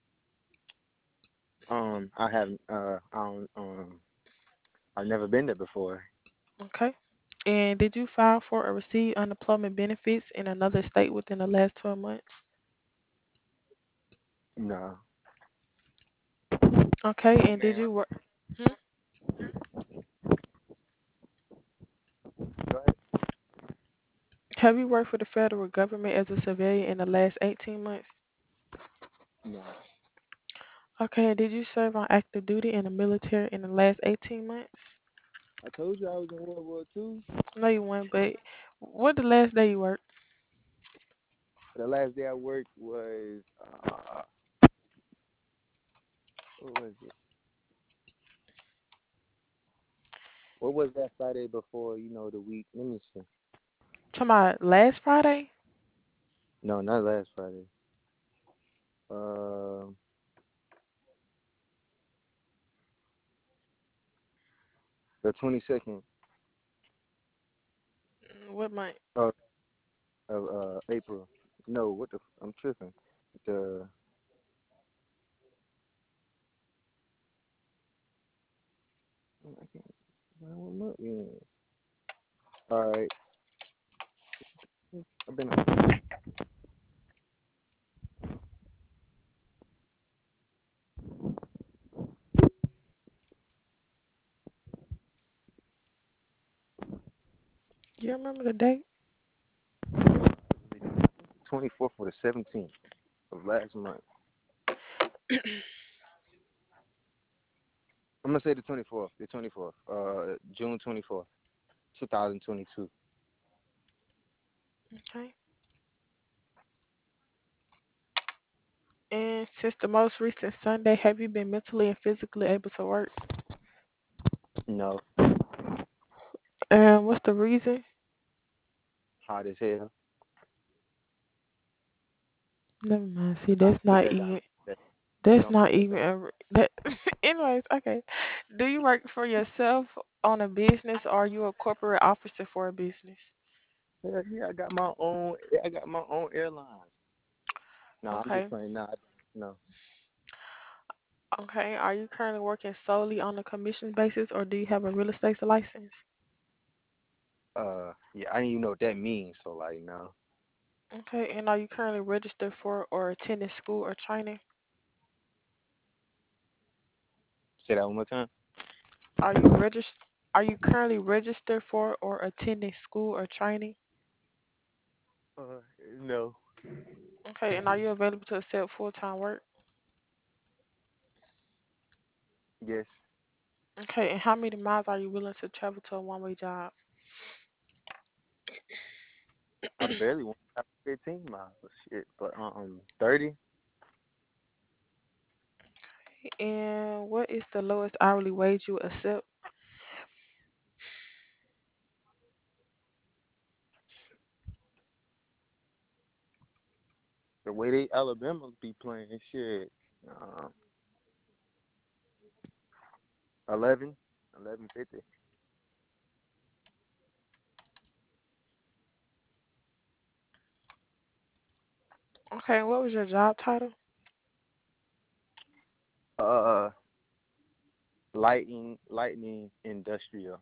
Speaker 2: um, I haven't. Uh, I don't. Um, I've never been there before.
Speaker 1: Okay. And did you file for or receive unemployment benefits in another state within the last twelve months?
Speaker 2: No.
Speaker 1: Okay. And did
Speaker 2: Man,
Speaker 1: you work? Hmm?
Speaker 2: go ahead.
Speaker 1: Have you worked for the federal government as a civilian in the last eighteen months?
Speaker 2: No.
Speaker 1: Okay. And did you serve on active duty in the military in the last eighteen months?
Speaker 2: I told you I was in World War Two.
Speaker 1: No, you weren't. But what the last day you worked?
Speaker 2: The last day I worked was uh, what was it? What was that Friday before? You know the week. Let me see.
Speaker 1: Talking about last Friday?
Speaker 2: No, not last Friday. Uh, the twenty second
Speaker 1: Mm, what month?
Speaker 2: of of uh April. No, what the? F- I'm tripping. The I can't. What month? Yeah. All right. I've been.
Speaker 1: You remember the date?
Speaker 2: twenty fourth or the seventeenth of last month. I'm gonna say the twenty fourth. The twenty fourth. Uh, June twenty fourth, two thousand twenty two.
Speaker 1: Okay. And since the most recent Sunday, have you been mentally and physically able to work?
Speaker 2: No,
Speaker 1: And what's the reason?
Speaker 2: hot as hell.
Speaker 1: Never mind. See,
Speaker 2: I
Speaker 1: that's
Speaker 2: put
Speaker 1: not
Speaker 2: that down.
Speaker 1: even.
Speaker 2: That,
Speaker 1: That's
Speaker 2: don't put
Speaker 1: not
Speaker 2: that
Speaker 1: even
Speaker 2: down.
Speaker 1: a. re- That. Anyways, okay. Do you work for yourself on a business, or are you a corporate officer for a business?
Speaker 2: Yeah, yeah, I got my own. Yeah, I got my own airlines. No, I'm just
Speaker 1: Okay.
Speaker 2: playing. Nah, no.
Speaker 1: Okay. Are you currently working solely on a commission basis, or do you have a real estate license?
Speaker 2: Uh, yeah, I didn't even know what that means. So like, no.
Speaker 1: Okay. And are you currently registered for or attending school or training?
Speaker 2: Say that one more time.
Speaker 1: Are you regist- Are you currently registered for or attending school or training?
Speaker 2: Uh, no.
Speaker 1: Okay. And are you available to accept full time work?
Speaker 2: Yes,
Speaker 1: Okay. And how many miles are you willing to travel to a one way job?
Speaker 2: I barely went out fifteen miles. Shit, but um, thirty.
Speaker 1: And what is the lowest hourly wage you accept?
Speaker 2: The way they Alabama be playing shit. Um, eleven, eleven fifty.
Speaker 1: Okay, what was your job title?
Speaker 2: Uh, lighting, lightning industrial.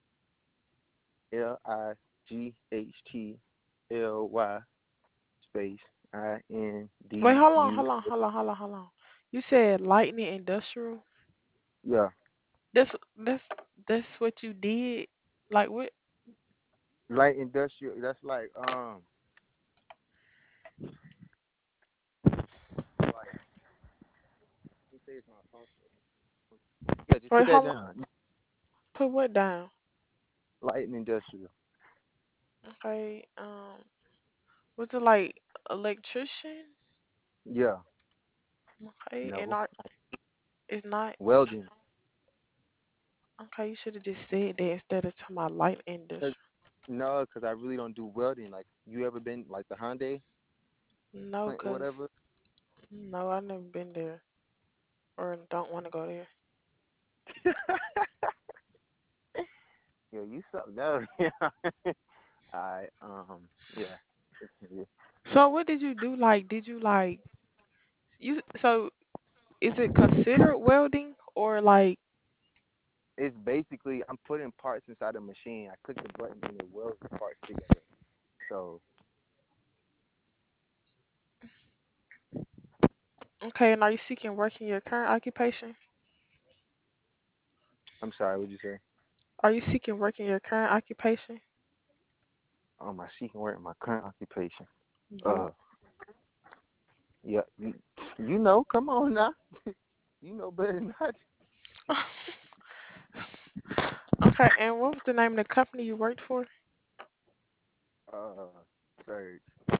Speaker 2: L I G H T L Y space I N
Speaker 1: Wait,
Speaker 2: D
Speaker 1: hold on,
Speaker 2: U.
Speaker 1: hold on, hold on, hold on, hold on. You said lightning industrial.
Speaker 2: Yeah,
Speaker 1: That's that's that's what you did. Like what?
Speaker 2: light industrial. That's like um. Like, let me say it's my phone. Yeah, just put
Speaker 1: Wait,
Speaker 2: that
Speaker 1: hold on.
Speaker 2: down.
Speaker 1: Put what down?
Speaker 2: Light and industrial.
Speaker 1: Okay. Um, was it like electrician?
Speaker 2: Yeah.
Speaker 1: Okay, and
Speaker 2: No.
Speaker 1: art is not.
Speaker 2: Welding.
Speaker 1: Okay, you should have just said that instead of talking about light
Speaker 2: Uh,
Speaker 1: industry.
Speaker 2: No, because I really don't do welding. Like, you ever been like the Hyundai
Speaker 1: No,
Speaker 2: plant or
Speaker 1: cause
Speaker 2: whatever?
Speaker 1: no, I've never been there or don't want to go there.
Speaker 2: Yeah, you something else. Yeah. I um yeah.
Speaker 1: So what did you do? Like, did you like you? So is it considered welding or like?
Speaker 2: It's basically I'm putting parts inside a machine. I click the button and it welds the parts together. So
Speaker 1: Okay, and are you seeking work in your current occupation?
Speaker 2: I'm sorry, what'd you say?
Speaker 1: Are you seeking work in your current occupation?
Speaker 2: Um, I seek and work in my current occupation.
Speaker 1: Yep.
Speaker 2: Uh, yeah, you, you know, come on now. You know better than I.
Speaker 1: Okay, and what was the name of the company you worked for?
Speaker 2: Uh, Surge.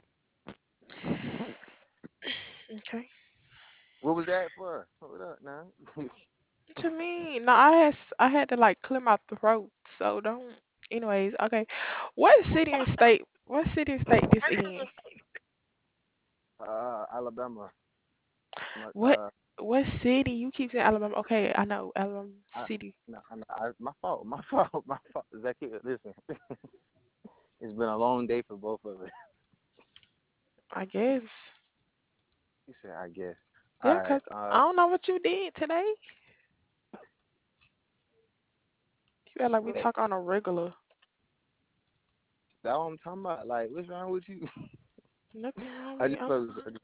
Speaker 1: Okay.
Speaker 2: What was that for? Hold up now.
Speaker 1: To me, no, I had s- I had to like clear my throat, so don't. Anyways, okay. What city and state? What city and state this in?
Speaker 2: uh, Alabama. My,
Speaker 1: What
Speaker 2: uh,
Speaker 1: what city? You keep saying Alabama. Okay, I know Alabama
Speaker 2: I,
Speaker 1: City.
Speaker 2: no, I, I, my fault, my fault, my fault. Zaki, listen, it's been a long day for both of us.
Speaker 1: I guess.
Speaker 2: You said, I guess. All
Speaker 1: Yeah,
Speaker 2: right,
Speaker 1: 'cause
Speaker 2: uh,
Speaker 1: I don't know what you did today. You act like we
Speaker 2: what?
Speaker 1: talk on a regular.
Speaker 2: That's what I'm talking about. Like, what's wrong with you?
Speaker 1: Nothing wrong
Speaker 2: I
Speaker 1: with me.
Speaker 2: just
Speaker 1: I'm
Speaker 2: felt I just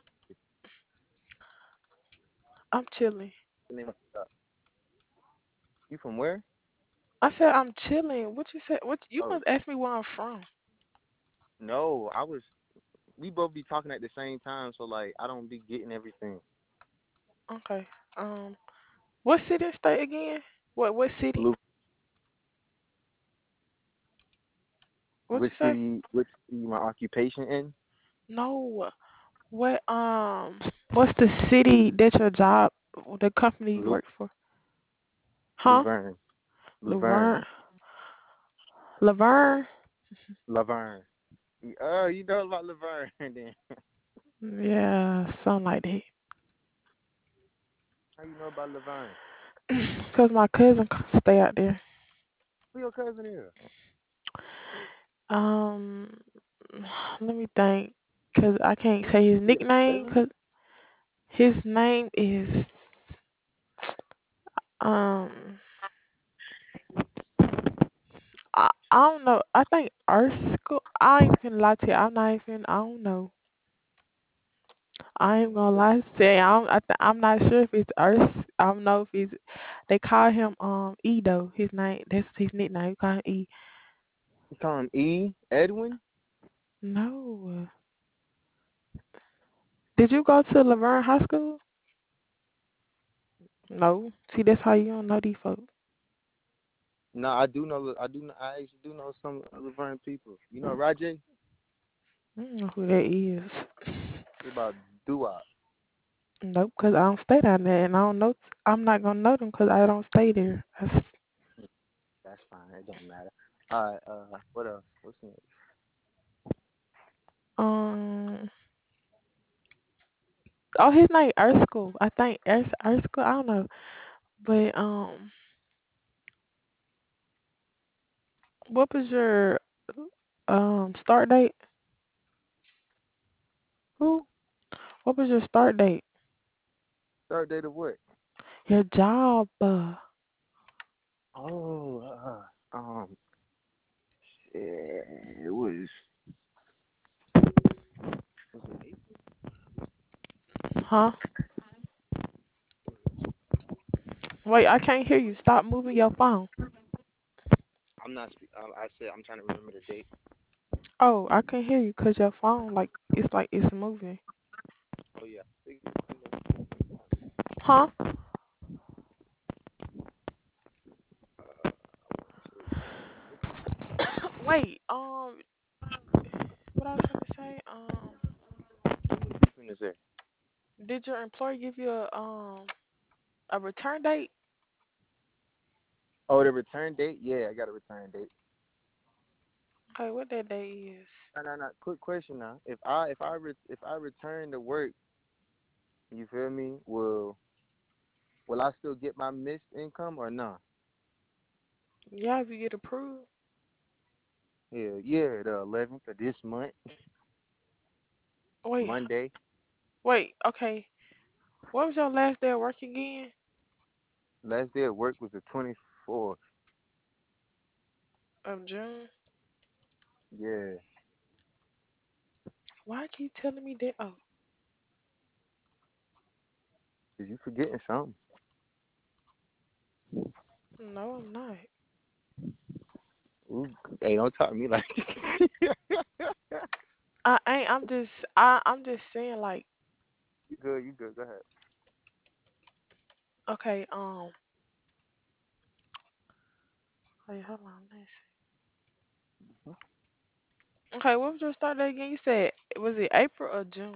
Speaker 1: I'm chilling.
Speaker 2: the name of the- You from where?
Speaker 1: I said I'm chilling. What you said? What you
Speaker 2: Oh,
Speaker 1: must ask me where I'm from.
Speaker 2: no, I was. We both be talking at the same time, so like, I don't be getting everything.
Speaker 1: Okay. Um, what city and state again? What what city?
Speaker 2: Luke,
Speaker 1: What
Speaker 2: which
Speaker 1: you say?
Speaker 2: city? Which city? My occupation in?
Speaker 1: No. What um? What's the city that your job, the company you
Speaker 2: Lu,
Speaker 1: work for? Huh?
Speaker 2: Luverne, Luverne,
Speaker 1: Laverne. Laverne.
Speaker 2: Laverne. Oh, you know about Laverne then?
Speaker 1: Yeah, something like that.
Speaker 2: How you know about Laverne?
Speaker 1: Cause my cousin c- stay out there.
Speaker 2: Who your cousin is?
Speaker 1: Um, let me think. Cause I can't say his
Speaker 2: He a
Speaker 1: nickname.
Speaker 2: cousin?
Speaker 1: Cause his name is um. I, I don't know. I think Erskine. I ain't finna lie to you. I'm not even. I don't know. I ain't gonna lie. Say I don't, I th- I'm not sure if it's Urs. I don't know if it's. They call him um Edo. His name. That's his nickname. You call him E.
Speaker 2: You call him E. Edwin?
Speaker 1: No. Did you go to Laverne High School? No. See, that's how you don't know these folks.
Speaker 2: No, I do know. I do. Know, I actually do know some Laverne people. You know Rajay?
Speaker 1: I don't know who that is.
Speaker 2: What about Dua?
Speaker 1: Nope, cause I don't stay down there, and I don't know. I'm not gonna know them cause I don't stay there. That's,
Speaker 2: That's fine. It don't matter. All right. Uh, what else? What's next?
Speaker 1: um. Oh, his name Erskine. I think Ers Erskine. I don't know, but um, what was your um start date?
Speaker 2: Who?
Speaker 1: What was your start date?
Speaker 2: Third date of what?
Speaker 1: Your job. Uh,
Speaker 2: Oh, uh, um, it was. Was it April?
Speaker 1: huh? Wait, I can't hear you. Stop moving your phone.
Speaker 2: I'm not. spe- Uh, I said I'm trying to remember the date.
Speaker 1: Oh, I can't hear you cause your phone like it's like it's moving.
Speaker 2: Oh yeah.
Speaker 1: Huh? Wait. Um, what I was trying to say? Um,
Speaker 2: When is it?
Speaker 1: did your employer give you a um a return date?
Speaker 2: Oh, the return date? Yeah, I got a return date.
Speaker 1: Okay, what that day is?
Speaker 2: No, no, no. Quick question now. If I if I re- if I return to work, you feel me? Will will I still get my missed income or no?
Speaker 1: Yeah, if you get approved.
Speaker 2: Yeah, yeah, the eleventh of this month,
Speaker 1: Wait,
Speaker 2: Monday.
Speaker 1: wait. Okay, what was your last day of work again?
Speaker 2: Last day of work was the twenty fourth.
Speaker 1: Of June.
Speaker 2: Yeah,
Speaker 1: Why keep telling me that? Oh,
Speaker 2: is you forgetting something?
Speaker 1: no, I'm not.
Speaker 2: Ooh, hey, don't talk to me like.
Speaker 1: I ain't. I'm just. I. I'm just saying. Like,
Speaker 2: You good? You good? Go ahead.
Speaker 1: okay. Um. Wait, hold on. Let's see. Okay, what was your start date again? You said was it April or June?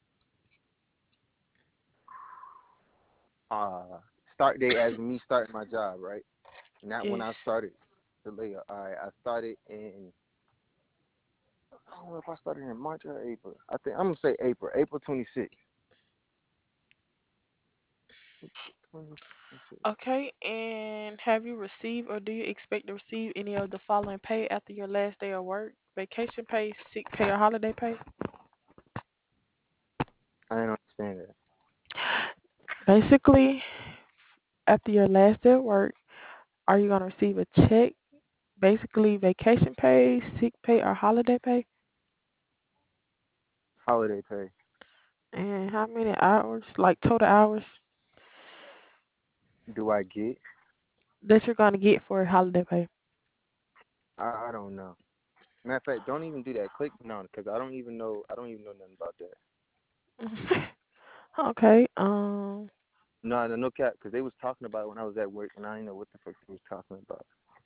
Speaker 2: Uh, start date as me starting my job, right? Not when
Speaker 1: Yes.
Speaker 2: I started the layoff. All right, I started in. I don't know if I started in March or April. I think I'm gonna say April. April twenty sixth. twenty,
Speaker 1: Okay, and have you received or do you expect to receive any of the following pay after your last day of work? Vacation pay, sick pay, or holiday pay?
Speaker 2: I didn't understand that.
Speaker 1: Basically, after your last day of work, are you going to receive a check? Basically, vacation pay, sick pay, or holiday pay?
Speaker 2: Holiday pay.
Speaker 1: And how many hours, like total hours,
Speaker 2: Do I get?
Speaker 1: that you're going to get for holiday pay?
Speaker 2: I, I don't know. Matter of fact, don't even do that. Click no, because I don't even know. I don't even know nothing about that.
Speaker 1: Okay, um,
Speaker 2: No, no, no cap. Because they was talking about it when I was at work, and I didn't know what the fuck they was talking about.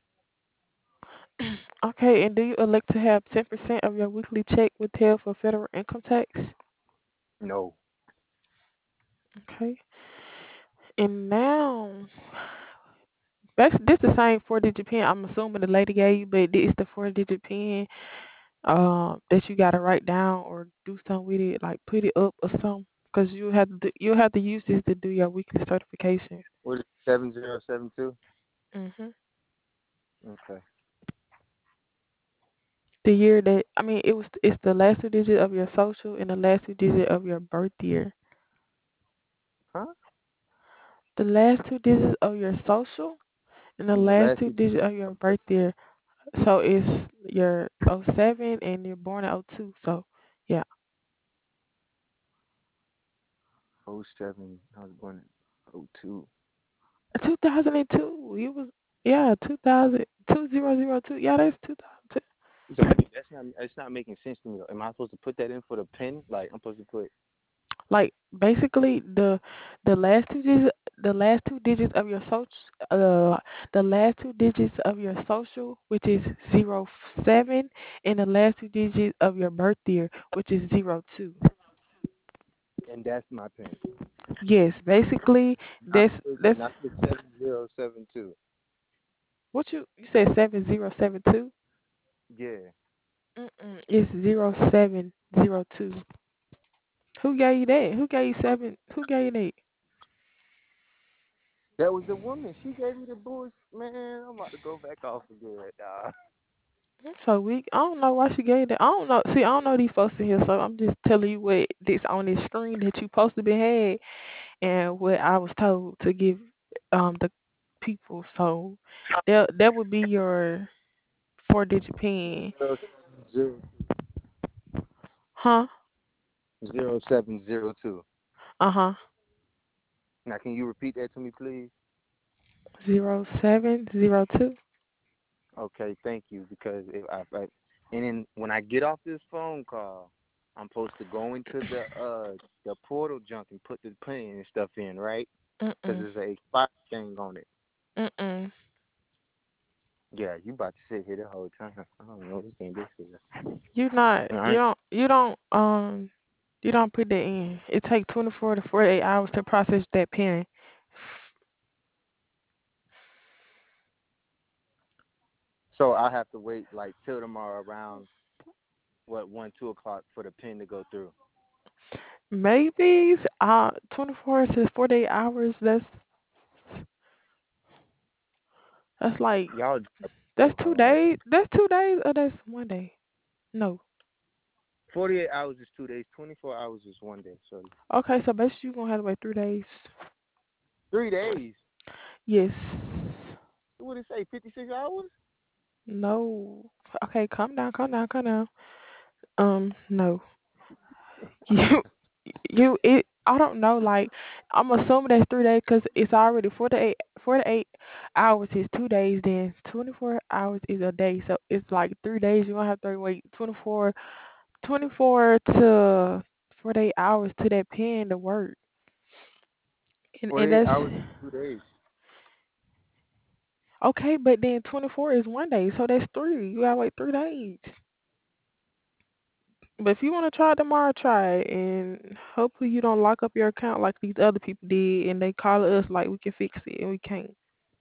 Speaker 1: okay, and do you elect to have ten percent of your weekly check withheld for federal income tax?
Speaker 2: No.
Speaker 1: Okay, and now, that's this the same four digit pin. I'm assuming the lady gave you, but it's the four digit pin um that you gotta write down or do something with it, like put it up or something, because you have to do, you have to use this to do your weekly certifications.
Speaker 2: What is seven zero seven two?
Speaker 1: Mhm.
Speaker 2: Okay.
Speaker 1: The year that I mean, it was it's the last two digits of your social and the last two digits of your birth year.
Speaker 2: Huh?
Speaker 1: The last two digits of your social and the
Speaker 2: And the
Speaker 1: last
Speaker 2: last
Speaker 1: two
Speaker 2: two
Speaker 1: digits of your birth year. So it's your oh seven and you're born in oh two. So yeah,
Speaker 2: oh seven. I was born in oh two.
Speaker 1: two thousand two. You was yeah two thousand two zero zero two. Yeah, that's two thousand two.
Speaker 2: So wait, that's not. It's not making sense to me. Though. Am I supposed to put that in for the pen? Like I'm supposed to put.
Speaker 1: Like basically the the last two digits the last two digits of your social uh the last two digits of your social, which is zero seven, and the last two digits of your birth year, which is zero two.
Speaker 2: And that's my pen.
Speaker 1: Yes, basically
Speaker 2: Not
Speaker 1: that's
Speaker 2: the
Speaker 1: that's
Speaker 2: not the seven zero seven two.
Speaker 1: what you you said seven zero seven two.
Speaker 2: Yeah.
Speaker 1: Mm-mm, it's zero seven zero two. Who gave you that? Who gave you seven? Who gave you that?
Speaker 2: That was the woman. She gave me the bullshit. Man, I'm about to go back off again, dog.
Speaker 1: I'm so weak. I don't know why she gave that. I don't know. See, I don't know these folks in here, so I'm just telling you what this on this screen that you supposed to be had, and what I was told to give um the people. So that that would be your four digit pin,
Speaker 2: Zero zero
Speaker 1: huh?
Speaker 2: zero seven zero two.
Speaker 1: Uh huh.
Speaker 2: Now, can you repeat that to me, please?
Speaker 1: Zero seven zero two.
Speaker 2: Okay, thank you. Because if I, I and then when I get off this phone call, I'm supposed to go into the uh the portal junk and put the pin and stuff in, right?
Speaker 1: Mm
Speaker 2: Because
Speaker 1: mm
Speaker 2: there's a spot thing on it.
Speaker 1: mm mm.
Speaker 2: Yeah, you about to sit here the whole time. I don't know this thing. This is.
Speaker 1: You not
Speaker 2: All
Speaker 1: you
Speaker 2: right.
Speaker 1: don't you don't um you don't put that in. It takes twenty four to forty eight hours to process that pin.
Speaker 2: So I have to wait like till tomorrow around what one two o'clock for the pin to go through.
Speaker 1: Maybe uh twenty four to forty eight hours. That's that's like
Speaker 2: Y'all
Speaker 1: that's
Speaker 2: so
Speaker 1: two
Speaker 2: hard.
Speaker 1: days. That's two days or that's one day. No.
Speaker 2: Forty-eight hours is two days. Twenty-four hours is one day. So
Speaker 1: Okay, so basically you're gonna have to wait three days.
Speaker 2: three days.
Speaker 1: Yes.
Speaker 2: What did it say? Fifty-six hours?
Speaker 1: No. Okay, calm down, calm down, calm down. Um, no. You you it. I don't know. Like I'm assuming that's three days because it's already forty eight. Forty eight hours is two days. Then twenty four hours is a day. So it's like three days. You're gonna have to wait twenty four, twenty four to forty eight hours to that pen to work. And and
Speaker 2: Forty-eight
Speaker 1: that's
Speaker 2: hours is two days.
Speaker 1: okay. But then twenty four is one day. So that's three. You gotta wait three days. But if you want to try it tomorrow, try it, and hopefully you don't lock up your account like these other people did, and they call us like we can fix it, and we can't.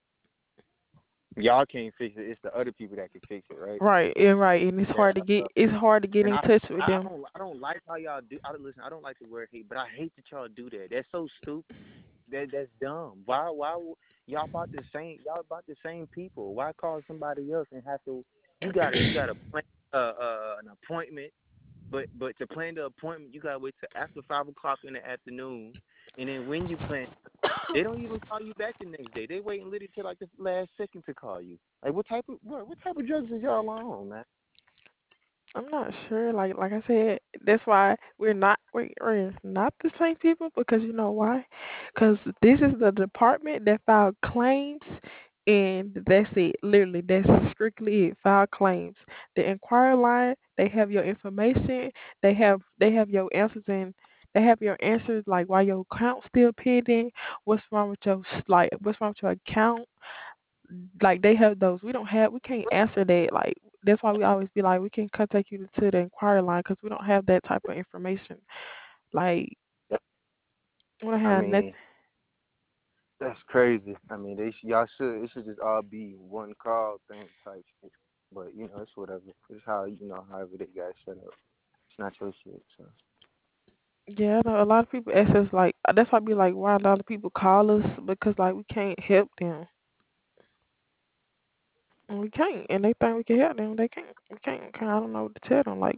Speaker 2: Y'all can't fix it. It's the other people that can fix it, right?
Speaker 1: Right, and right, and it's
Speaker 2: Yeah.
Speaker 1: hard to get it's hard to get
Speaker 2: And
Speaker 1: in
Speaker 2: I,
Speaker 1: touch with
Speaker 2: I
Speaker 1: them.
Speaker 2: don't, I don't like how y'all do. I listen. I don't like the word hate, but I hate that y'all do that. That's so stupid.
Speaker 4: That that's dumb. Why why w- y'all about the same y'all about the same people? Why call somebody else and have to? You gotta you gotta plan uh, uh an appointment, but but to plan the appointment you gotta wait till after five o'clock in the afternoon, and then when you plan, they don't even call you back the next day. They wait and literally till like the last second to call you. Like what type of what, what type of drugs is y'all on, man?
Speaker 1: I'm not sure. Like like I said, that's why we're not we- we're not the same people because you know why? Because this is the department that filed claims, and that's it. Literally, that's strictly it. File claims. The inquiry line, they have your information. They have they have your answers and they have your answers like why your account's still pending. What's wrong with your like what's wrong with your account? Like they have those. We don't have. We can't answer that. Like that's why we always be like, we can contact you to the inquiry line because we don't have that type of information. Like we don't
Speaker 4: I
Speaker 1: have nothing.
Speaker 4: mean, that's crazy. I mean, they sh- y'all should it should just all be one call thing type shit. But you know, it's whatever. It's how you know however they got set up. It's not your shit. So
Speaker 1: Yeah, I know a lot of people ask us like that's why I be like, why a lot of people call us because like we can't help them. And we can't, and they think we can help them. They can't. We can't. I don't know what to tell them. Like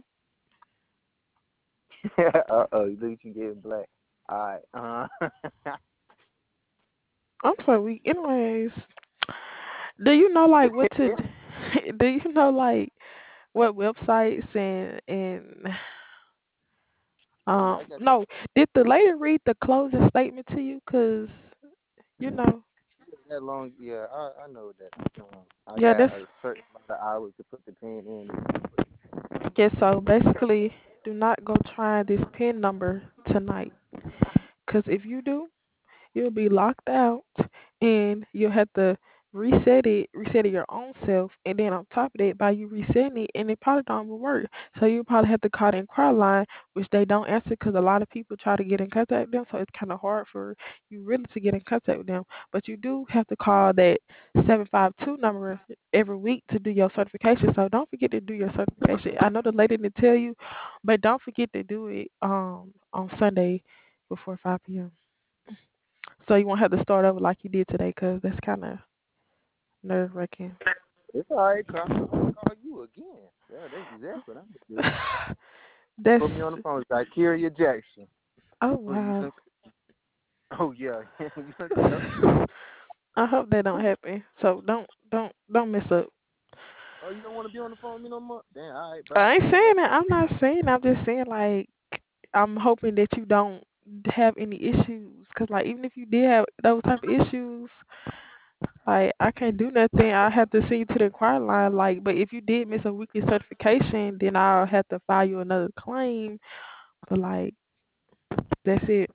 Speaker 4: uh oh, look at you getting black. All right. Uh
Speaker 1: I'm so weak. Anyways, do you know like what to? Do you know like what websites and and
Speaker 4: oh yeah,
Speaker 1: Um,
Speaker 4: I got that.
Speaker 1: no, did the lady read the closing statement to you? Cause you know,
Speaker 4: That long, yeah, I I know that. Um, I
Speaker 1: yeah,
Speaker 4: got
Speaker 1: that's
Speaker 4: a certain amount of hours to put the pen in.
Speaker 1: yeah. So basically, do not go try this pin number tonight. Cause if you do, you'll be locked out and you'll have to reset it, reset it your own self, and then on top of that, by you resetting it, and it probably don't even work. So you probably have to call the inquiry line, which they don't answer because a lot of people try to get in contact with them, so it's kind of hard for you really to get in contact with them. But you do have to call that seven five two number every week to do your certification. So don't forget to do your certification. I know the lady didn't tell you, but don't forget to do it um on Sunday before five p m so you won't have to start over like you did today, cause that's kind of nerve wracking.
Speaker 4: It's all right, cause I'm, I'm gonna call you again. Yeah, that's exactly what I'm gonna do.
Speaker 1: That's
Speaker 4: Put me on the phone, like Kyria Jackson.
Speaker 1: oh
Speaker 4: Look, you
Speaker 1: wow.
Speaker 4: sent. Oh yeah, you sent the number.
Speaker 1: I hope that don't happen. So don't don't don't mess up.
Speaker 4: Oh, you don't want to be on the phone with me no more? Damn, all right, bye.
Speaker 1: I ain't
Speaker 4: I got
Speaker 1: saying that. I'm not saying. I'm just saying like I'm hoping that you don't have any issues. Cause like even if you did have those type of issues, like I can't do nothing. I have to send you to the inquiry line. Like, but if you did miss a weekly certification, then I'll have to file you another claim. But like that's it.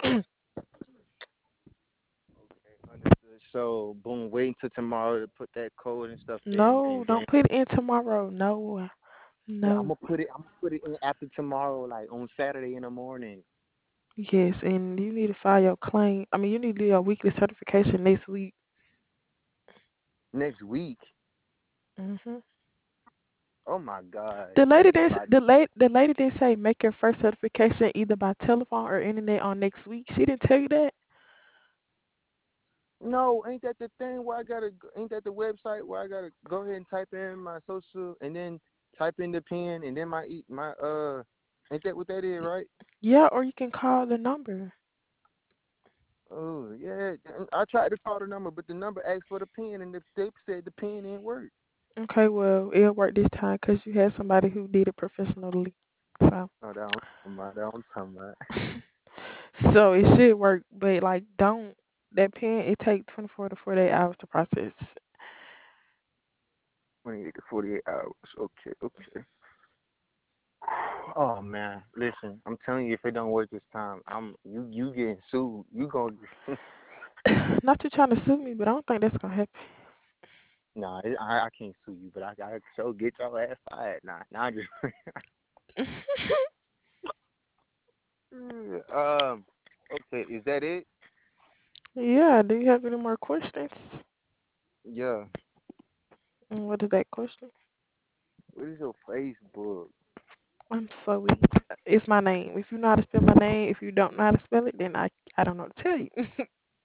Speaker 4: you. Understood. So, boom, wait until tomorrow to put that code and stuff in,
Speaker 1: No,
Speaker 4: and then
Speaker 1: don't put it in tomorrow. No,
Speaker 4: yeah, I'm
Speaker 1: no.
Speaker 4: gonna put it. I'm gonna put it in after tomorrow, like on Saturday in the morning
Speaker 1: Yes, and you need to file your claim. I mean, you need to do your weekly certification next week.
Speaker 4: next week.
Speaker 1: Mhm.
Speaker 4: Oh my God,
Speaker 1: The lady
Speaker 4: that's a
Speaker 1: didn't.
Speaker 4: lot.
Speaker 1: The lady. The lady didn't say make your first certification either by telephone or internet on next week. She didn't tell you that.
Speaker 4: No, ain't that the thing where I gotta? Ain't that the website where I gotta go ahead and type in my social and then type in the pin and then my e- my uh? Ain't that what that is, right?
Speaker 1: Yeah, or you can call the number.
Speaker 4: Oh yeah, I tried to call the number, but the number asked for the pin, and the, they said the pin didn't work.
Speaker 1: Okay, well, it'll work this time 'cause you had somebody who did it professionally. So,
Speaker 4: Oh, that I'm talking about. That I'm talking about.
Speaker 1: so it should work. But like, don't that pen. It takes twenty-four to forty-eight hours to process.
Speaker 4: twenty-eight to forty-eight hours. Okay, okay. Oh man, listen, I'm telling you, if it don't work this time, I'm you you getting sued. You gonna
Speaker 1: Not you trying to sue me, but I don't think that's gonna happen.
Speaker 4: nah, I I can't sue you, but I gotta so get your ass fired. Nah, nah, I just um. Okay, is that it?
Speaker 1: Yeah, do you have any more questions?
Speaker 4: Yeah.
Speaker 1: And what is that question?
Speaker 4: What is your Facebook?
Speaker 1: I'm so weak. It's my name. If you know how to spell my name, if you don't know how to spell it, then I I don't know what to tell you.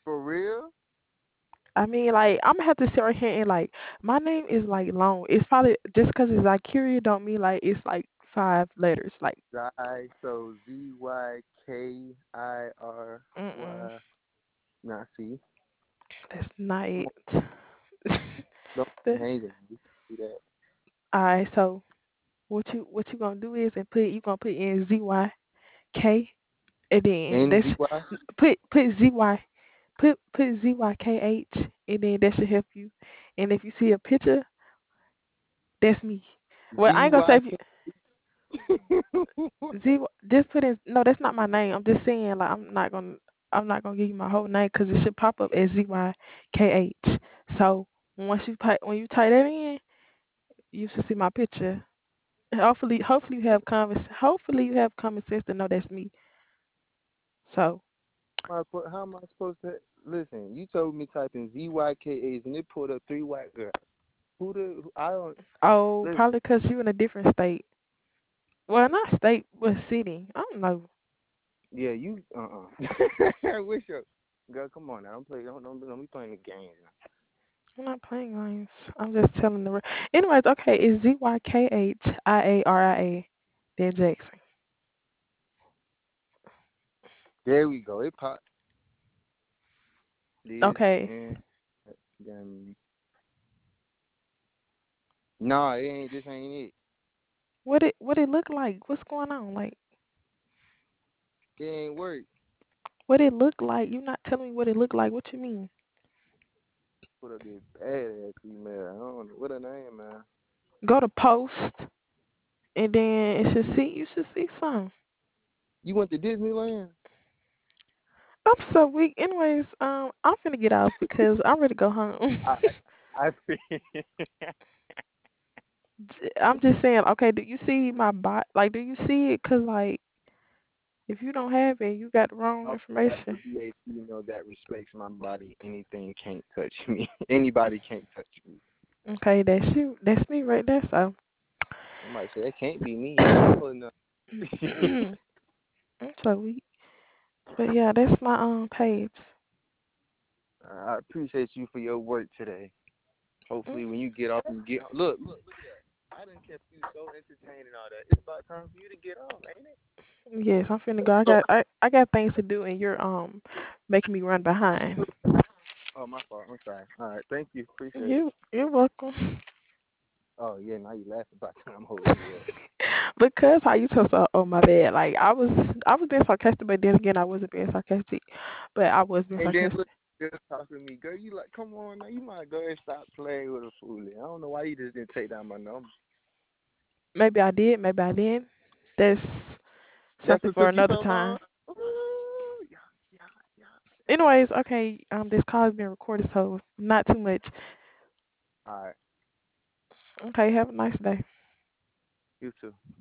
Speaker 2: For real?
Speaker 1: I mean, like I'm gonna have to sit right here and like my name is like long. It's probably just 'cause it's Zykeria don't mean like it's like five letters. Like,
Speaker 2: Zy, so Z Y K I R
Speaker 1: mm-mm,
Speaker 2: Y. Nah, see,
Speaker 1: that's not
Speaker 2: come
Speaker 1: it.
Speaker 2: on, don't
Speaker 1: The-
Speaker 2: hang it. You can do that.
Speaker 1: All right, so what you what you gonna do is and put you gonna put in Z Y K and then
Speaker 2: N
Speaker 1: that's
Speaker 2: Z Y
Speaker 1: put put Z Y put put Z Y K H and then that should help you. And if you see a picture, that's me. Well, I
Speaker 2: Z
Speaker 1: ain't gonna say
Speaker 2: Y
Speaker 1: if you,
Speaker 2: K.
Speaker 1: Z. Just put in. No, that's not my name. I'm just saying like I'm not gonna I'm not gonna give you my whole name because it should pop up as Z Y K H. So once you type when you type that in, you should see my picture. Hopefully, hopefully you have common. Hopefully you have common sense to know that's me. So
Speaker 2: How am I suppo- how am I supposed to listen? You told me type in Z Y K H and it pulled up three white girls. Who the? Who, I don't
Speaker 1: oh,
Speaker 2: listen.
Speaker 1: probably because you in a different state. Well, not state, but city. I don't know.
Speaker 2: Yeah, you. Uh uh I wish you. Girl, come on now. Don't play. Don't don't, don't be playing the games now.
Speaker 1: I'm not playing games. I'm just telling the. re- Anyways, okay, it's Z Y K H I A R I A. Then Jackson.
Speaker 2: There we go. It popped. This
Speaker 1: Okay.
Speaker 2: and then. Nah, it ain't. This ain't it.
Speaker 1: What it what it look like? What's going on? Like
Speaker 2: It ain't work.
Speaker 1: what it look like? You not telling me what it look like. What you mean?
Speaker 2: Put up this badass female. I don't know what her name, man.
Speaker 1: Go to post and then it should see you should see some.
Speaker 2: You went to Disneyland?
Speaker 1: I'm so weak. Anyways, um, I'm finna get off because I'm ready to go home.
Speaker 2: I I
Speaker 1: I'm just saying. Okay, do you see my bot? Like, do you see it? Cause like, if you don't have it, you got the wrong
Speaker 2: I'll
Speaker 1: information.
Speaker 2: forever be a female that respects my body. Anything can't touch me. Anybody can't touch me.
Speaker 1: Okay, that's you. That's me right there. So,
Speaker 2: Somebody say that can't be me. I'm tall enough.
Speaker 1: I'm so weak. But yeah, that's my um page.
Speaker 2: I appreciate you for your work today.
Speaker 1: Mm,
Speaker 2: Hopefully, when you get off, you get look, look, look at. I done kept you so entertained and all that. It's about time for you to get off, ain't it?
Speaker 1: Yes, I'm finna go. I got I, I got things to do, and you're um making me run behind.
Speaker 2: Oh, my fault. I'm sorry. All right, thank you. Appreciate it.
Speaker 1: You you're welcome.
Speaker 2: Oh yeah, now you laughing about time I'm holding you up.
Speaker 1: Because how you told so oh my bad. Like I was I was being sarcastic, but then again I wasn't being sarcastic. But I was being
Speaker 2: And then
Speaker 1: sarcastic.
Speaker 2: look, just talking to me, girl. You like, come on now. You might go ahead and stop playing with a foolie. I don't know why you just didn't take down my number.
Speaker 1: Maybe I did, maybe I didn't. That's
Speaker 2: That's
Speaker 1: something
Speaker 2: what
Speaker 1: for
Speaker 2: took you
Speaker 1: another
Speaker 2: so long.
Speaker 1: time.
Speaker 2: Ooh, yeah, yeah, yeah.
Speaker 1: Anyways, okay, um this call is being recorded so not too much.
Speaker 2: All right,
Speaker 1: Okay, have a nice day.
Speaker 2: you too.